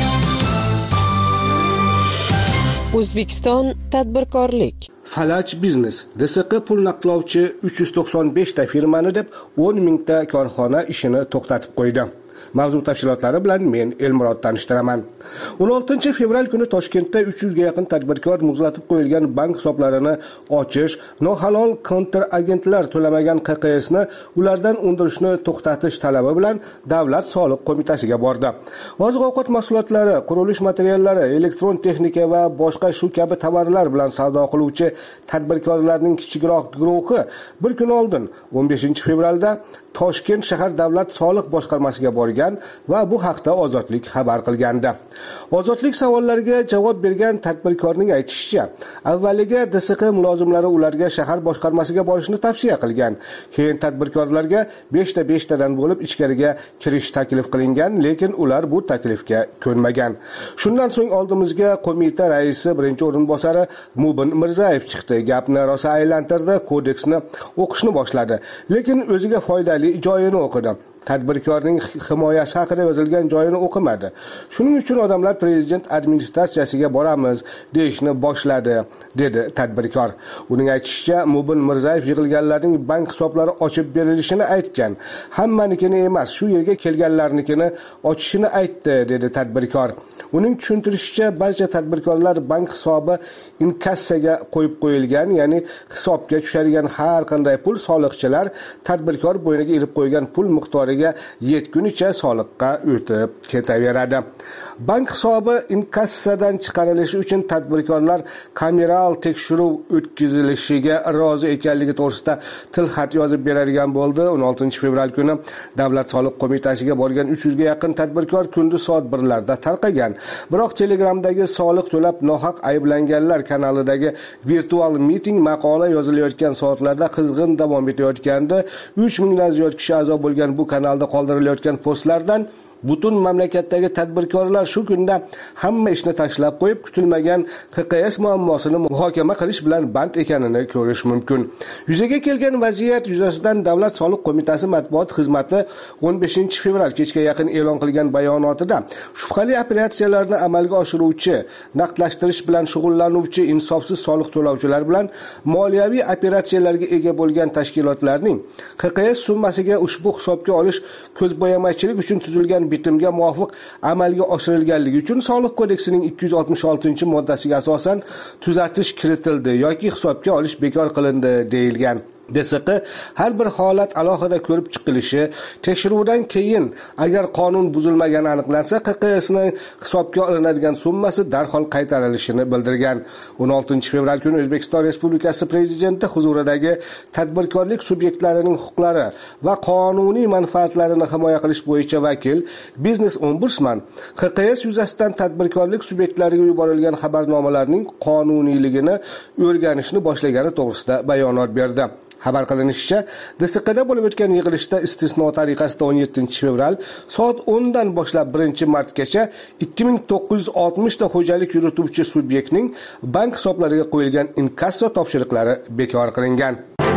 O'zbekiston tadbirkorlik Falaj biznes D S Q pul naqdlovchi uch yuz to'qson besh ta firmani deb o'n mingta korxona ishini to'xtatib qo'ydi. Mavzu tafsilotlari bilan men Elmurod tanishtiraman. o'n oltinchi fevral kuni Toshkentda uch yuz ga yaqin tadbirkor muzlatib qo'yilgan bank hisoblarini ochish, nohalol kontragentlar to'lamagan Q Q S ni ulardan undirishni to'xtatish talabi bilan Davlat soliq qo'mitasiga bordi. Oziq-ovqat mahsulotlari, qurilish materiallari, elektron texnika va boshqa shu kabi tovarlar bilan savdo qiluvchi tadbirkorlarning kichikroq guruhi bir kun oldin o'n beshinchi fevralda Toshkent shahar davlat soliq boshqarmasiga borgan va bu haqda Ozodlik xabar qilgandi. Ozodlik savollariga javob bergan tadbirkorning aytishicha, avvaliga D S Q mulozimlari ularga shahar boshqarmasiga borishni tavsiya qilgan. Keyin tadbirkorlarga besh ta besh tadan bo'lib ichkariga kirish taklif qilingan, lekin ular bu taklifga ko'nmagan. Shundan so'ng oldimizga qo'mita raisi birinchi o'rinbosari Mubin Mirzayev chiqdi. Gapni rosa aylantirdi, kodeksni o'qishni boshladi, lekin o'ziga foydali joyini o'qidi. Tadbirkorning himoyasi haqida yozilgan joyini o'qimadi. Shuning uchun odamlar prezident administratsiyasiga boramiz deyishni boshladi, dedi tadbirkor. Uning aytishicha, Mubin Mirzayev yig'ilganlarning bank hisoblari ochib berilishini aytgan. Hammanikini emas, shu yerga kelganlarnikini ochishini aytdi, dedi tadbirkor. Uning tushuntirishicha, barcha tadbirkorlar bank hisobi inkassaga qo'yib qo'yilgan, ya'ni hisobga tushadigan har qanday pul soliqchilar tadbirkor bo'yniga ilib qo'ygan pul miqdoriga yetgunicha soliqqa o'tib ketaveradi. Bank hisobi inkassadan chiqarilishi uchun tadbirkorlar kameral tekshiruv o'tkazilishiga rozi ekanligi to'g'risida tilxat yozib beradigan bo'ldi. o'n oltinchi fevral kuni Davlat soliq qo'mitasiga borgan uch yuz ga yaqin tadbirkor kunduz soat birlarda tarqagan. Biroq Telegramdagi soliq to'lab nohaq ayblanganlar kanalidagi virtual meeting maqola yozilayotgan soatlarda qizg'in davom etayotgandi. uch mingdan ziyod kishi a'zo bo'lgan bu kanalda qoldirilayotgan postlardan butun mamlakatdagi tadbirkorlar shu kunda hamma ishni tashlab qo'yib, kutilmagan Q Q S muammosini muhokama qilish bilan band ekanini ko'rish mumkin. Yuzaga kelgan vaziyat yuzasidan Davlat soliq qo'mitasi matbuot xizmati o'n beshinchi fevral kechga yaqin e'lon qilgan bayonotida shubhali operatsiyalarni amalga oshiruvchi, naqdlashtirish bilan shug'ullanuvchi insofsiz soliq to'lovchilar bilan moliyaviy operatsiyalarga ega bo'lgan tashkilotlarning Q Q S summasiga ushbu hisobga olish ko'zbo'yamachilik uchun tuzilgan bitimga muvofiq amalga oshirilganligi uchun Soliq kodeksining ikki yuz oltmish oltinchi moddasiga asosan tuzatish kiritildi yoki hisobga olish bekor qilindi deyilgan. D S Q har bir holat alohida ko'rib chiqilishi, tekshiruvdan keyin agar qonun buzilmagani aniqlansa, Q Q S ning hisobga olinadigan summasi darhol qaytarilishini bildirgan. o'n oltinchi fevral kuni O'zbekiston Respublikasi Prezidenti huzuridagi tadbirkorlik subyektlarining huquqlari va qonuniy manfaatlarini himoya qilish bo'yicha vakil Biznes Ombudsman Q Q S yuzasidan tadbirkorlik subyektlariga yuborilgan xabarnomalarning qonuniyligini o'rganishni boshlagani to'g'risida bayonot berdi. Xabar qilinishicha, D S Qda bo'lib o'tgan yig'ilishda istisno tariqasida o'n yettinchi fevral soat o'n dan boshlab birinchi martgacha ikki ming to'qqiz yuz oltmish ta xo'jalik yurituvchi subyektning bank hisoblariga qo'yilgan inkasso topshiriqlari bekor qilingan.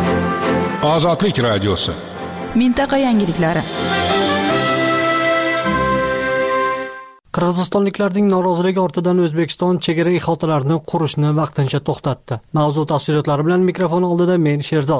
Ozodlik radiosi. Mintaqa yangiliklari. Qirg'izistonliklarning noroziligi ortidan O'zbekiston chegara ihotalarini qurishni vaqtincha to'xtatdi. Mavzu tafsilotlari bilan mikrofon oldida men Sherzod.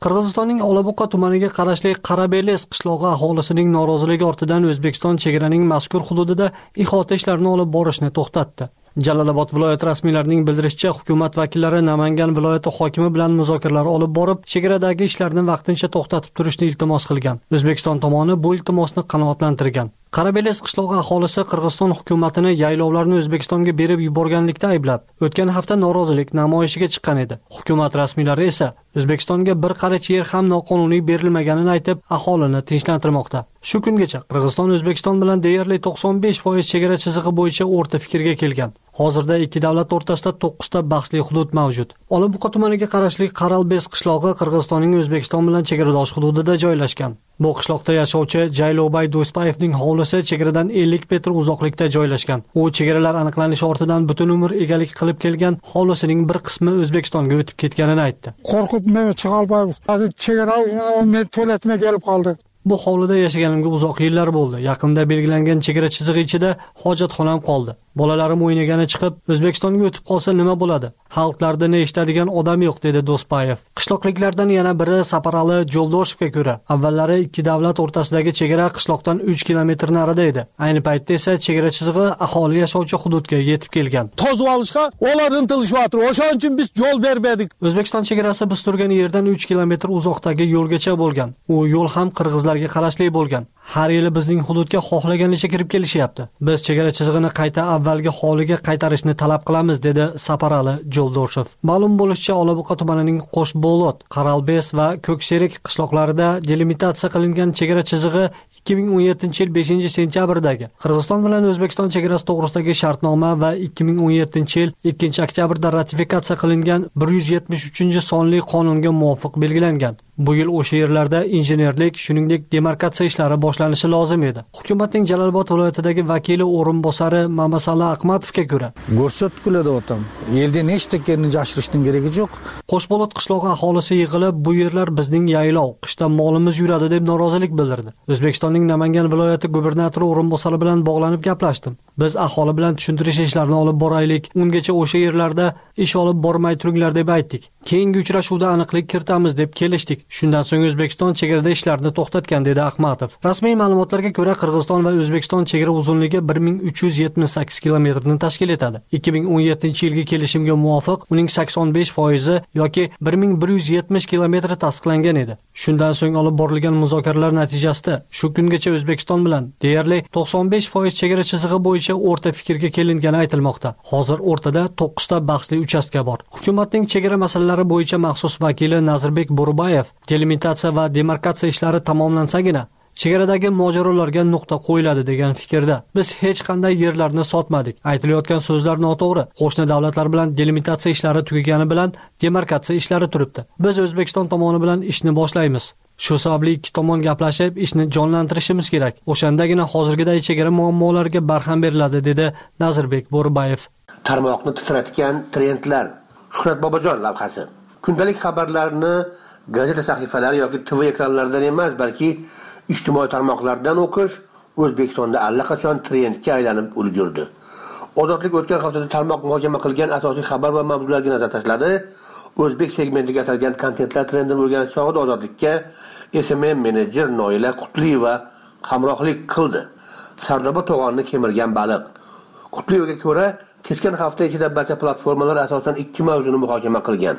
Qirg'izistonning Olabuqa tumaniga qarashli Qarabeles qishlog'i aholisining noroziligi ortidan O'zbekiston chegaraning mazkur hududida ihota ishlarini olib borishni to'xtatdi. Jalolobod viloyati rasmiylarining bildirishicha, hukumat vakillari Namangan viloyati hokimi bilan muzokaralar olib borib, chegaradagi ishlarni vaqtincha to'xtatib turishni iltimos qilgan. O'zbekiston tomoni bu iltimosni qanoatlantirgan. Qarabeles qishlog'i aholisi Qirg'iziston hukumatini yaylovlarni O'zbekistonga berib yuborganlikda ayblab, o'tgan hafta norozilik namoyishiga chiqqan edi. Hukumat rasmiylari esa O'zbekistonga bir qarich yer ham noqonuniy berilmaganini aytib, aholini tinchlantirmoqda. Shu kungacha Qirg'iziston O'zbekiston bilan deyarli to'qson besh foiz chegara chizig'i bo'yicha o'rta fikrga kelgan. Hozirda ikki davlat o'rtasida to'qqiz ta bahsli hudud mavjud. Olabuqa tumaniga qarashli Qaralbes qishlog'i Qirg'izistonning O'zbekiston bilan chegaradosh hududida joylashgan. Bu qishloqda yashovchi Jaylobay Do'spayevning hovlisi chegaradan ellik metr uzoqlikda joylashgan. U chegaralar aniqlanishi ortidan butun umr egalik qilib kelgan hovlisining bir qismi O'zbekistonga o'tib ketganini aytdi. Qo'rqib nima chiqa olmaymiz. Hozir chegara to'latma kelib qoldi. Bu hovlida yashaganimga uzoq yillar bo'ldi. Yaqinda belgilangan chegara chizig'i ichida hojatxonam qoldi. Bolalarim o'ynagani chiqib, O'zbekistonga o'tib qolsa nima bo'ladi? Xalqlarda ne eshitadigan odam yo'q, dedi Do'spayev. Qishloqliklardan yana biri Saparali Joldoshevga ko'ra, avvallari ikki davlat o'rtasidagi chegara qishloqdan uch kilometr narida edi. Ayni paytda esa chegara chizig'i aholi yashovchi hududga yetib kelgan. Tozib olishga ular intilishyapti. O'shaning uchun biz yo'l bermadik. O'zbekiston chegarasi biz turgan yerdan uch kilometr uzoqdagi yo'lgacha bo'lgan. U yo'l ham qirg'izlarga qarashli bo'lgan. Har yili bizning hududga xohlaganicha kirib kelishyapti. Biz chegara chizig'ini qayta avvalgi holiga qaytarishni talab qilamiz, dedi Saparali Jo'ldoshev. Ma'lum bo'lishicha, Olabuqa tumanining Qo'shbolot, Qaralbes va Ko'kserik qishloqlarida delimitatsiya qilingan chegara chizig'i ikki ming o'n yettinchi yil beshinchi sentyabrdagi Qirg'iziston bilan O'zbekiston chegarasi to'g'risidagi shartnoma va ikki ming o'n yettinchi yil ikkinchi oktyabrda ratifikatsiya qilingan bir yuz yetmish uchinchi sonli qonunga muvofiq belgilangan. Bu yil o'sha yerlarda injenerlik, shuningdek demarkatsiya ishlari boshlanishi lozim edi. Hukumatning Jalolobod viloyatidagi vakili o'rinbosari Mamasala Ahmadovga ko'ra, ko'rsatkulada o'tam. Yerda nechta ekanini yashirishning keragi yo'q. Qo'shbolot qishlog'i aholisi yig'ilib, bu yerlar bizning yaylov, qishda molimiz yuradi deb norozilik bildirdi. O'zbekistonning Namangan viloyati gubernatori o'rinbosari bilan bog'lanib gaplashdim. Biz aholi bilan tushuntirish ishlarini olib boraylik. Ungacha o'sha yerlarda ish olib bormay turinglar deb aytdik. Keyingi uchrashuvda aniqlik kiritamiz deb kelishdik. Shundan so'ng O'zbekiston chegarada ishlarni to'xtatgan, dedi Ahmadov. Rasmiy ma'lumotlarga ko'ra, Qirg'iziston va O'zbekiston chegara uzunligi bir ming uch yuz yetmish sakkiz kilometrni tashkil etadi. ikki ming o'n yettinchi yilgi kelishimga muvofiq uning sakson besh foizi yoki bir ming bir yuz yetmish kilometri tasdiqlangan edi. Shundan so'ng olib borilgan muzokaralar natijasida shu kungacha O'zbekiston bilan deyarli to'qson besh foiz chegara chizig'i bo'yicha o'rta fikrga kelingani aytilmoqda. Hozir o'rtada to'qqiz ta bahsli uchastka bor. Hukumatning chegara masalalari bo'yicha maxsus vakili Nazirbek Bo'rubayev delimitatsiya va demarkatsiya ishlari tamomlansagina chegaradagi mojarolarga nuqta qo'yiladi degan fikrda. Biz hech qanday yerlarni sotmadik. Aytilayotgan so'zlar noto'g'ri. Qo'shni davlatlar bilan delimitatsiya ishlari tugagani bilan demarkatsiya ishlari turibdi. Biz O'zbekiston tomoni bilan ishni boshlaymiz. Shu sababli ikki tomon gaplashib, ishni jonlantirishimiz kerak. O'shandagina hozirgidek chegara muammolariga barham beriladi, dedi Nazirbek Bo'rubayev. Tarmoqni titratgan trendlar. Shuhrat Bobojon lavhasi. Kundalik xabarlarni gazeta sahifalari yoki T V ekranlaridan emas, balki ijtimoiy tarmoqlardan o'qish O'zbekistonda allaqachon trendga aylanib ulgurdi. Ozodlik o'tgan haftada tarmoq muhokama qilgan asosiy xabar va mavzularga nazar tashladi. O'zbek segmentiga atalgan kontentlar trendi bo'lgan chog'ida Ozodlikka S M M menejer Noila Qutliyeva hamrohlik qildi. Sardoba to'g'onni kemirgan baliq. Qutliyevaga ko'ra, kechgan hafta ichida barcha platformalar asosan ikki mavzuni muhokama qilgan.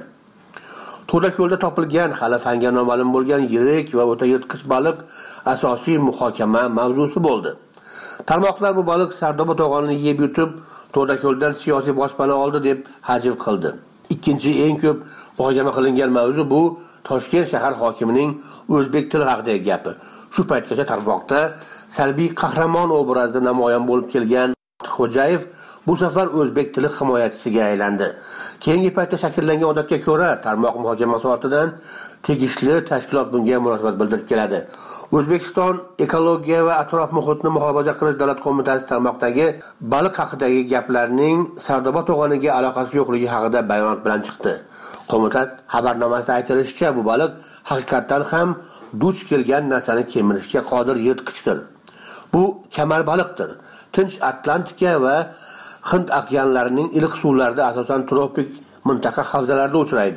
To'da ko'lda topilgan hali fanga noma'lum bo'lgan yirik va o'ta yirtqich baliq asosiy muhokama mavzusi bo'ldi. Tarmoqlar bu baliq Sardoba to'g'onni yeb yutib, To'da ko'ldan siyosiy boshpana oldi deb hajv qildi. Ikkinchi eng ko'p muhokama qilingan mavzu bu Toshkent shahar hokimining o'zbek tili haqidagi gapi. Shu paytgacha tarmoqda salbiy qahramon obrazda namoyon bo'lib kelgan Xo'jayev bu safar o'zbek tili himoyachisiga aylandi. Keyingi paytda shakllangan odatga ko'ra, tarmoq muhokamasi ortidan tegishli tashkilot bunga munosabat bildirib keladi. O'zbekiston ekologiya va atrof muhitni muhofaza qilish davlat qo'mitasi tarmoqdagi baliq haqidagi gaplarning Sardoba to'g'oniga aloqasi yo'qligi haqida bayonot bilan chiqdi. Qo'mita xabarnomasida aytilishicha, bu baliq haqiqatan ham duch kelgan narsani kemirishga qodir yirtqichdir. Bu kamar baliqdir. Tinch Atlantika va Hind okeanlarining iliq suvlarida, asosan tropik mintaqa havzalarida uchraydi.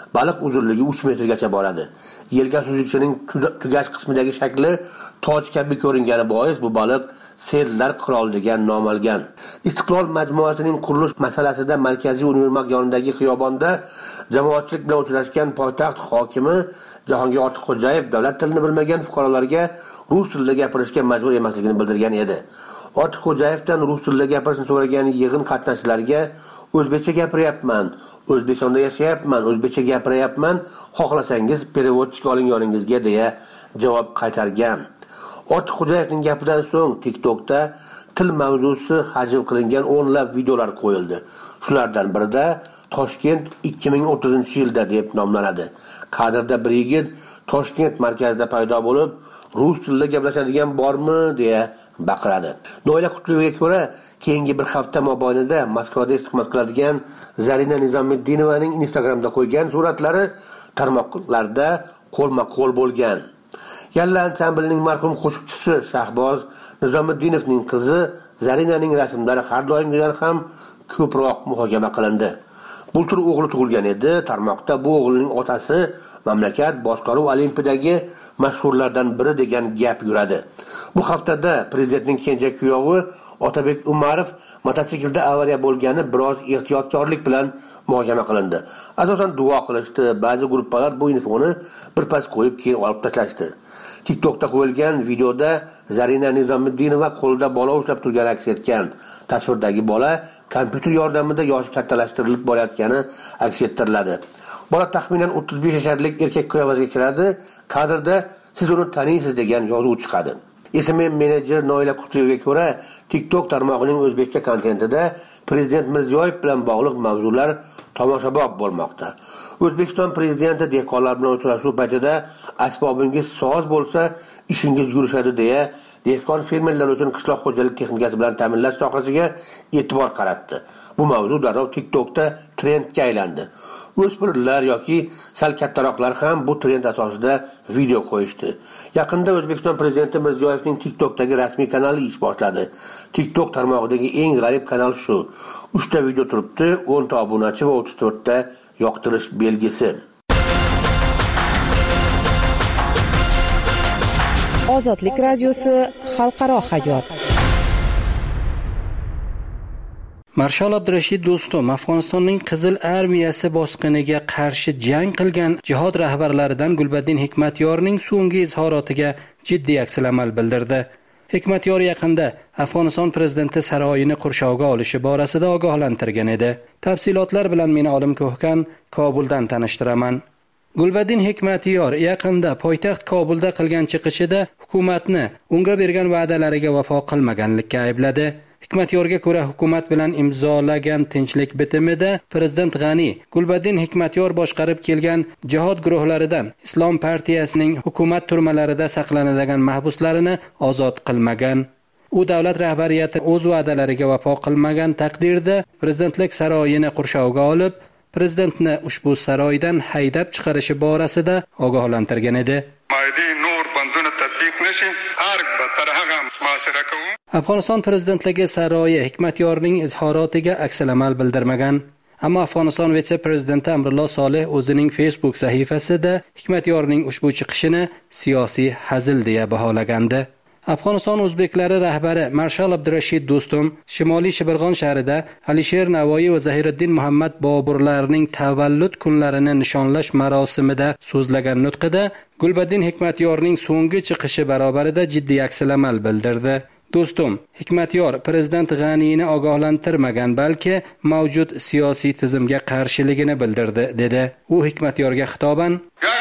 Baliq uzunligi uch metrgacha boradi. Yelka suzuvchining tugash qismidagi shakli toj kabi ko'ringani bois bu baliq sellar qiroli degan nom olgan. Istiqlol majmuasining qurilish masalasida Markaziy univermag yonidagi xiyobonda jamoatchilik bilan uchrashgan poytaxt hokimi Jahongir Ortiqxo'jayev davlat tilini bilmagan fuqarolarga rus tilida gapirishga majbur emasligini bildirgan edi. Ortiqxo'jayevdan rus tilida gapirishni so'ragan yig'in qatnashchilariga o'zbekcha gapiryapman, O'zbekistonda yashayapman, o'zbekcha gapiryapman, xohlasangiz переводчик oling yoningizga deya javob qaytargan. Ortiqxo'jayevning gapidan so'ng TikTokda til mavzusi hajv qilingan o'nlab videolar qo'yildi. Shulardan birida Toshkent ikki ming o'ttizinchi yilda deb nomlanadi. Kadrda bir yigit Toshkent markazida paydo bo'lib, rus tilida gaplashadigan bormi deya baqiradi. Noila Qutliyevaga ko'ra, keyingi bir hafta mobaynida Moskvada istiqomat qiladigan Zarina Nizomiddinovaning Instagramda qo'ygan suratlari tarmoqlarda qo'lma-qo'l bo'lgan. Yalla ansamblining marhum qo'shiqchisi Shahboz Nizomiddinovning qizi Zarinaning rasmlari har doimgidan ham ko'proq muhokama qilindi. Bultur o'g'li tug'ilgan edi. Tarmoqda bu o'g'lining otasi mamlakat boshqaruv olimpiyadagi mashhurlardan biri degan gap yuradi. Bu haftada prezidentning kenja kuyovi Otabek Umarov mototsiklda avariya bo'lgani biroz ehtiyotkorlik bilan muhokama qilindi. Asosan duo qilishdi. Ba'zi gruppalar bu infoni birpas qo'yib keyin olib tashlashdi. TikTokda qo'yilgan videoda Zarina Nizomiddinova qo'lida bola ushlab turgani aks etgan. Tasvirdagi bola kompyuter yordamida yoshi kattalashtirilib borayotgani aks ettiriladi. Bola taxminan o'ttiz besh yasharlik erkak qiyofasiga kiradi. Kadrda siz uni taniysiz degan yozuv chiqadi. S M M menejer Noila Qutliyevaga ko'ra, TikTok tarmog'ining o'zbekcha kontentida prezident Mirziyoyev bilan bog'liq mavzular tomoshabob bo'lmoqda. O'zbekiston prezidenti dehqonlar bilan uchrashuv paytida asbobingiz soz bo'lsa, ishingiz yurishadi deya dehqon fermerlar uchun qishloq xo'jalik texnikasi bilan ta'minlash sohasiga e'tibor qaratdi. Bu mavzu darrov TikTokda trendga aylandi. O'smirlar yoki sal kattaroqlar ham bu trend asosida video qo'yishdi. Yaqinda O'zbekiston prezidenti Mirziyoyevning TikTokdagi rasmiy kanali ish boshladi. TikTok tarmog'idagi eng g'arib kanal shu. uchta video turibdi, o'nta obunachi va o'ttiz to'rtta yoqtirish belgisi. Ozodlik radiosi xalqaro hayot. Marshal Abdurashid Do'stum Afg'onistonning Qizil armiyasi bosqiniga qarshi jang qilgan jihod rahbarlaridan Gulbaddin Hikmatyorning so'nggi izhorotiga jiddiy aksil-amal bildirdi. Hikmatyor yaqinda Afg'oniston prezidenti saroyini qurshovga olishi borasida ogohlantirgan edi. Tafsilotlar bilan meni Olim Ko'hkan Kobuldan tanishtiraman. Gulbaddin Hikmatyor yaqinda poytaxt Kobulda qilgan chiqishida hukumatni unga bergan va'dalariga vafo qilmaganlikka aybladi. Hikmatyorga ko'ra, hukumat bilan imzolagan tinchlik bitimida prezident G'ani Gulbaddin Hikmatyor boshqarib kelgan jihod guruhlaridan Islom partiyasining hukumat turmalarida saqlanadigan mahbuslarini ozod qilmagan. U davlat rahbariyati o'z va'dalariga vafo qilmagan taqdirda prezidentlik saroyini qurshovga olib, prezidentni ushbu saroydan haydab chiqarishi borasida ogohlantirgan edi. Afg'oniston prezidentligi saroyi Hikmatyorning izhorotiga aksil-amal bildirmagan. Ammo Afg'oniston vitse-prezidenti Amrulloh Solih o'zining Facebook sahifasida Hikmatyorning ushbu chiqishini siyosiy hazil deya baholagandi. Afg'oniston o'zbeklari rahbari Marshal Abdurashid Do'stum Shimoliy Shibirg'on shahrida Alisher Navoiy va Zahiriddin Muhammad Boburlarning tavallud kunlarini nishonlash marosimida so'zlagan nutqida Gulbaddin Hikmatyorning so'nggi chiqishi barobarida jiddiy aksil-amal bildirdi. Do'stum, Hikmatyor prezident G'aniyni ogohlantirmagan, balki mavjud siyosiy tizimga qarshiligini bildirdi, dedi. U Hikmatyorga xitoban: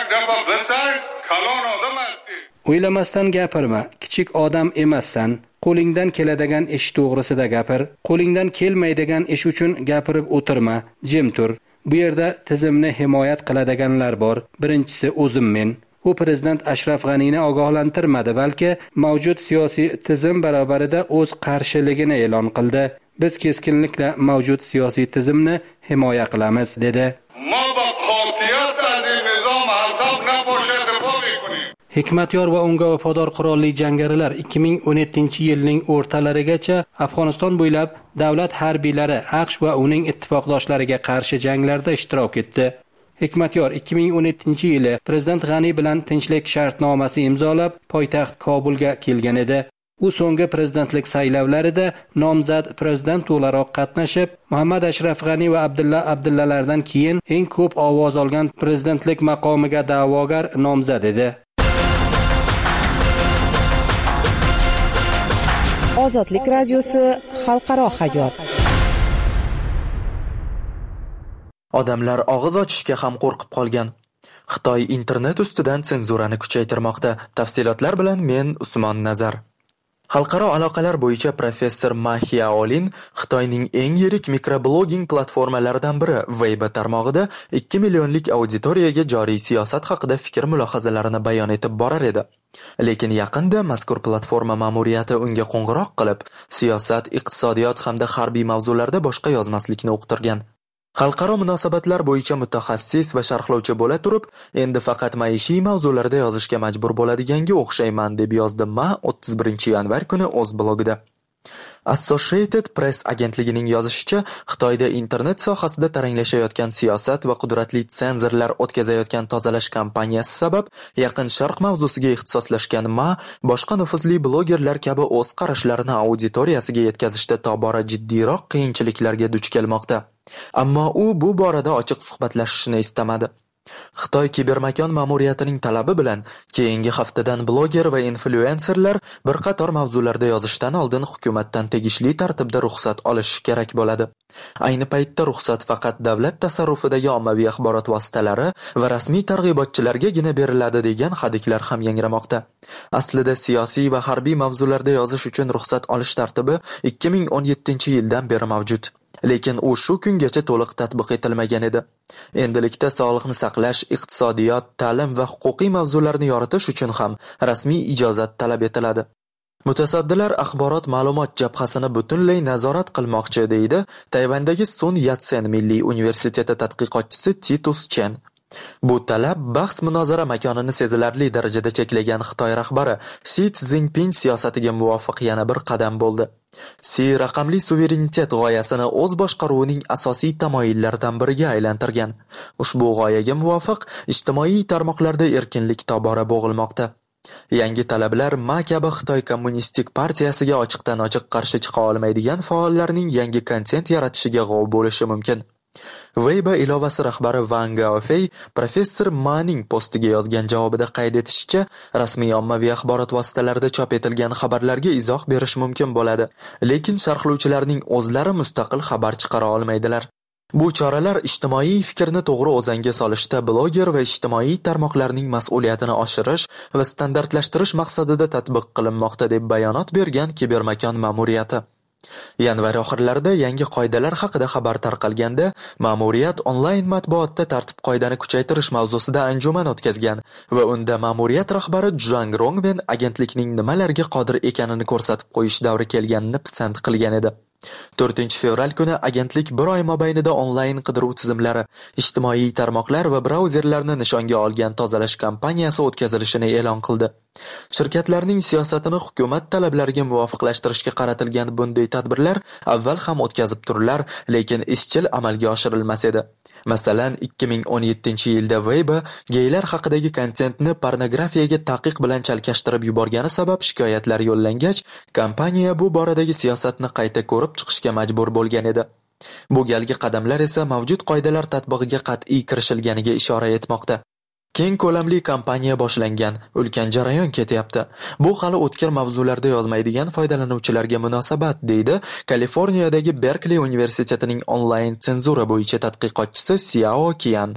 O'ylamasdan gapirma, kichik odam emassan. Qo'lingdan keladigan ish to'g'risida gapir. Qo'lingdan kelmaydigan ish uchun gapirib o'tirma, jim tur. Bu yerda tizimni himoyat qiladiganlar bor. Birinchisi o'zim men. U prezident Ashraf G'aniyni ogohlantirmadi, balki mavjud siyosiy tizim barobarida o'z qarshiligini e'lon qildi. Biz keskinlikla mavjud siyosiy tizimni himoya qilamiz, dedi. Hikmatyor va unga vafodor qurolli jangarilar ikki ming o'n yettinchi yilning o'rtalarigacha Afg'oniston bo'ylab davlat harbiylari AQSh va uning ittifoqdoshlariga qarshi janglarda ishtirok etdi. Hikmatyor ikki ming o'n yettinchi yili prezident G'ani bilan tinchlik shartnomasi imzolab, poytaxt Kobulga kelgan edi. U so'nggi prezidentlik saylovlarida nomzod prezident o'laroq qatnashib, Muhammad Ashraf G'ani va Abdulla Abdullalardan keyin eng ko'p ovoz olgan prezidentlik maqomiga da'vogar nomzod edi. Ozodlik radiosi xalqaro hayot. Odamlar og'iz ochishga ham qo'rqib qolgan. Xitoy internet ustidan senzurani kuchaytirmoqda. Tafsilotlar bilan men Usmon Nazar. Xalqaro aloqalar bo'yicha professor Ma Xiaolin Xitoyning eng yirik mikroblogging platformalaridan biri Weibo tarmog'ida ikki millionlik auditoriyaga joriy siyosat haqida fikr-mulohazalarini bayon etib borar edi. Lekin yaqinda mazkur platforma ma'muriyati unga qo'ng'iroq qilib, siyosat, iqtisodiyot hamda harbiy mavzularda boshqa yozmaslikni uqtirgan. Xalqaro munosabatlar bo'yicha mutaxassis va sharhlovchi bo'la turib, endi faqat maishiy mavzularda yozishga majbur bo'ladiganga o'xshayman deb yozdi Ma o'ttiz birinchi yanvar kuni o'z blogida. Associated Press agentligining yozishicha, Xitoyda internet sohasida taranglashayotgan siyosat va qudratli senzorlar o'tkazayotgan tozalash kampaniyasi sabab Yaqin Sharq mavzusiga ixtisoslashgan Ma boshqa nufuzli blogerlar kabi o'z qarashlarini auditoriyasiga yetkazishda tobora jiddiyroq qiyinchiliklarga duch kelmoqda. Ammo u bu borada ochiq suhbatlashishni istamadi. Xitoy kibermakon ma'muriyatining talabi bilan keyingi haftadan bloger va influenserlar bir qator mavzularda yozishdan oldin hukumatdan tegishli tartibda ruxsat olishi kerak bo'ladi. Ayni paytda ruxsat faqat davlat tasarrufidagi ommaviy axborot vositalari va rasmiy targ'ibotchilargagina beriladi degan hadiklar ham yangramoqda. Aslida siyosiy va harbiy mavzularda yozish uchun ruxsat olish tartibi ikki ming o'n yettinchi yildan beri mavjud. Lekin u shu kungacha to'liq tatbiq etilmagan edi. Endilikda sog'liqni saqlash, iqtisodiyot, ta'lim va huquqiy mavzularni yoritish uchun ham rasmiy ijozat talab etiladi. Mutasaddilar axborot ma'lumot jabhasini butunlay nazorat qilmoqchi deydi Tayvandagi Sun Yat-sen Milliy universiteti tadqiqotchisi Titus Chen. Bu talab bahs-munozara makonini sezilarli darajada cheklagan Xitoy rahbari Si Szinpin siyosatiga muvofiq yana bir qadam bo'ldi. Si raqamli suverenitet g'oyasini o'z boshqaruvining asosiy tamoyillaridan biriga aylantirgan. Ushbu g'oyaga muvofiq ijtimoiy tarmoqlarda erkinlik tobora bo'g'ilmoqda. Yangi talablar Ma kabi Xitoy kommunistik partiyasiga ochiqdan ochiq qarshi chiqa olmaydigan faollarning yangi kontent yaratishiga g'ov bo'lishi mumkin. Weibo ilovasi rahbari Wang Gaofei professor Maning postiga yozgan javobida qayd etishicha, rasmiy ommaviy axborot vositalarida chop etilgan xabarlarga izoh berish mumkin bo'ladi, lekin sharhlovchilarning o'zlari mustaqil xabar chiqara olmaydilar. Bu choralar ijtimoiy fikrni to'g'ri o'zanga solishda bloger va ijtimoiy tarmoqlarning mas'uliyatini oshirish va standartlashtirish maqsadida tatbiq qilinmoqda deb bayonot bergan kibermakon ma'muriyati. Yanvar oxirlarida yangi qoidalar haqida xabar tarqalganda, ma'muriyat onlayn matbuotda tartib-qoidani kuchaytirish mavzusida anjuman o'tkazgan va unda ma'muriyat rahbari Zhang Rongben agentlikning nimalarga qodir ekanini ko'rsatib qo'yish davri kelganini pisand qilgan edi. to'rtinchi fevral kuni agentlik bir oy mobaynida onlayn qidiruv tizimlari, ijtimoiy tarmoqlar va brauzerlarni nishonga olgan tozalash kampaniyasi o'tkazilishini e'lon qildi. Shirkatlarning siyosatini hukumat talablariga muvofiqlashtirishga qaratilgan bunday tadbirlar avval ham o'tkazib turlar, lekin izchil amalga oshirilmas edi. Masalan, ikki ming o'n yettinchi yilda Weibo geylar haqidagi kontentni pornografiyaga taqiq bilan chalkashtirib yuborgani sabab shikoyatlar yo'llangach, kompaniya bu boradagi siyosatni qayta ko'rib chiqishga majbur bo'lgan edi. Bu galgi qadamlar esa mavjud qoidalar tatbiqiga qat'iy kirishilganiga ishora etmoqda. Keng ko'lamli kampaniya boshlangan, ulkan jarayon ketyapti. Bu hali o'tkir mavzularda yozmaydigan foydalanuvchilarga munosabat, deydi Kaliforniyadagi Berkeley universitetining onlayn senzura bo'yicha tadqiqotchisi Xiao Qian.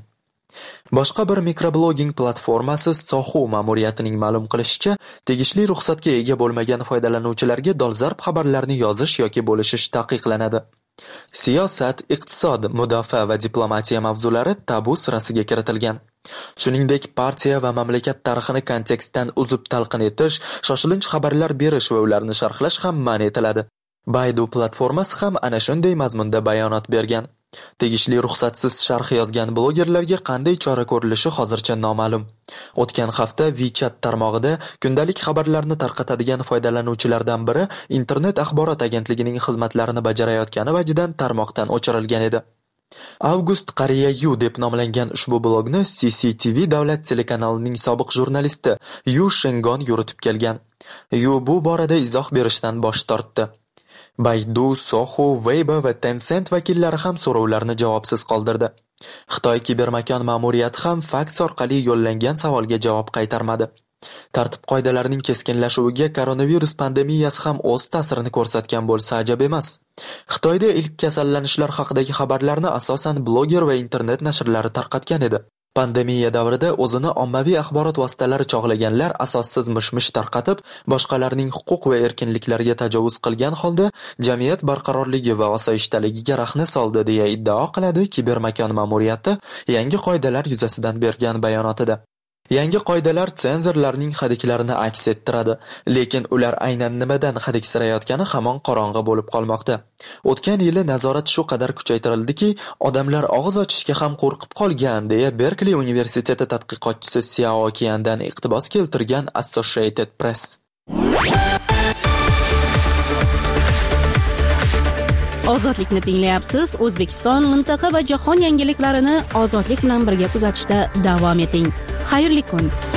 Boshqa bir mikroblogging platformasi Sohu ma'muriyatining ma'lum qilishicha, tegishli ruxsatga ega bo'lmagan foydalanuvchilarga dolzarb xabarlarni yozish yoki bo'lishish taqiqlanadi. Siyosat, iqtisod, mudofaa va diplomatiya mavzulari tabu sirasiga kiritilgan. Shuningdek, partiya va mamlakat tarixini kontekstdan uzib talqin etish, shoshilinch xabarlar berish va ularni sharhlash ham man etiladi. Baidu platformasi ham ana shunday mazmunda bayonot bergan. Tegishli ruxsatsiz sharh yozgan blogerlarga qanday chora ko'rilishi hozircha noma'lum. O'tgan hafta WeChat tarmog'ida kundalik xabarlarni tarqatadigan foydalanuvchilardan biri internet axborot agentligining xizmatlarini bajarayotgani vajidan tarmoqdan o'chirilgan edi. Avgust Qariya-yu deb nomlangan ushbu blogni C C T V davlat telekanalining sobiq jurnalisti Yu Shengon yuritib kelgan. Yu bu borada izoh berishdan bosh tortdi. Baidu, Sohu, Weibo va Tencent vakillari ham so'rovlarni javobsiz qoldirdi. Xitoy kibermakon ma'muriyati ham faks orqali yo'llangan savolga javob qaytarmadi. Tartib qoidalarining keskinlashuviga koronavirus pandemiyasi ham o'z ta'sirini ko'rsatgan bo'lsa ajab emas. Xitoyda ilk kasallanishlar haqidagi xabarlarni asosan bloger va internet nashrlari tarqatgan edi. Pandemiya davrida o'zini ommaviy axborot vositalari chog'laganlar asossiz mish-mish tarqatib, boshqalarning huquq va erkinliklariga tajovuz qilgan holda jamiyat barqarorligi va osoyishtaligiga rahna soldi deya iddao qiladi kibermakon ma'muriyati yangi qoidalar yuzasidan bergan bayonotida. Yangi qoidalar senzorlarning hadiklarini aks ettiradi, lekin ular aynan nimadan hadiksirayotgani hamon qorong'i bo'lib qolmoqda. O'tgan yili nazorat shu qadar kuchaytirildiki, odamlar og'iz ochishga ham qo'rqib qolgan, deya Berkeley universiteti tadqiqotchisi Xiao Qiandan iqtibos keltirgan Associated Press. Ozodlikni tinglayapsiz. O'zbekiston, mintaqa va jahon yangiliklarini ozodlik bilan birga kuzatishda davom eting. Xayrli kun.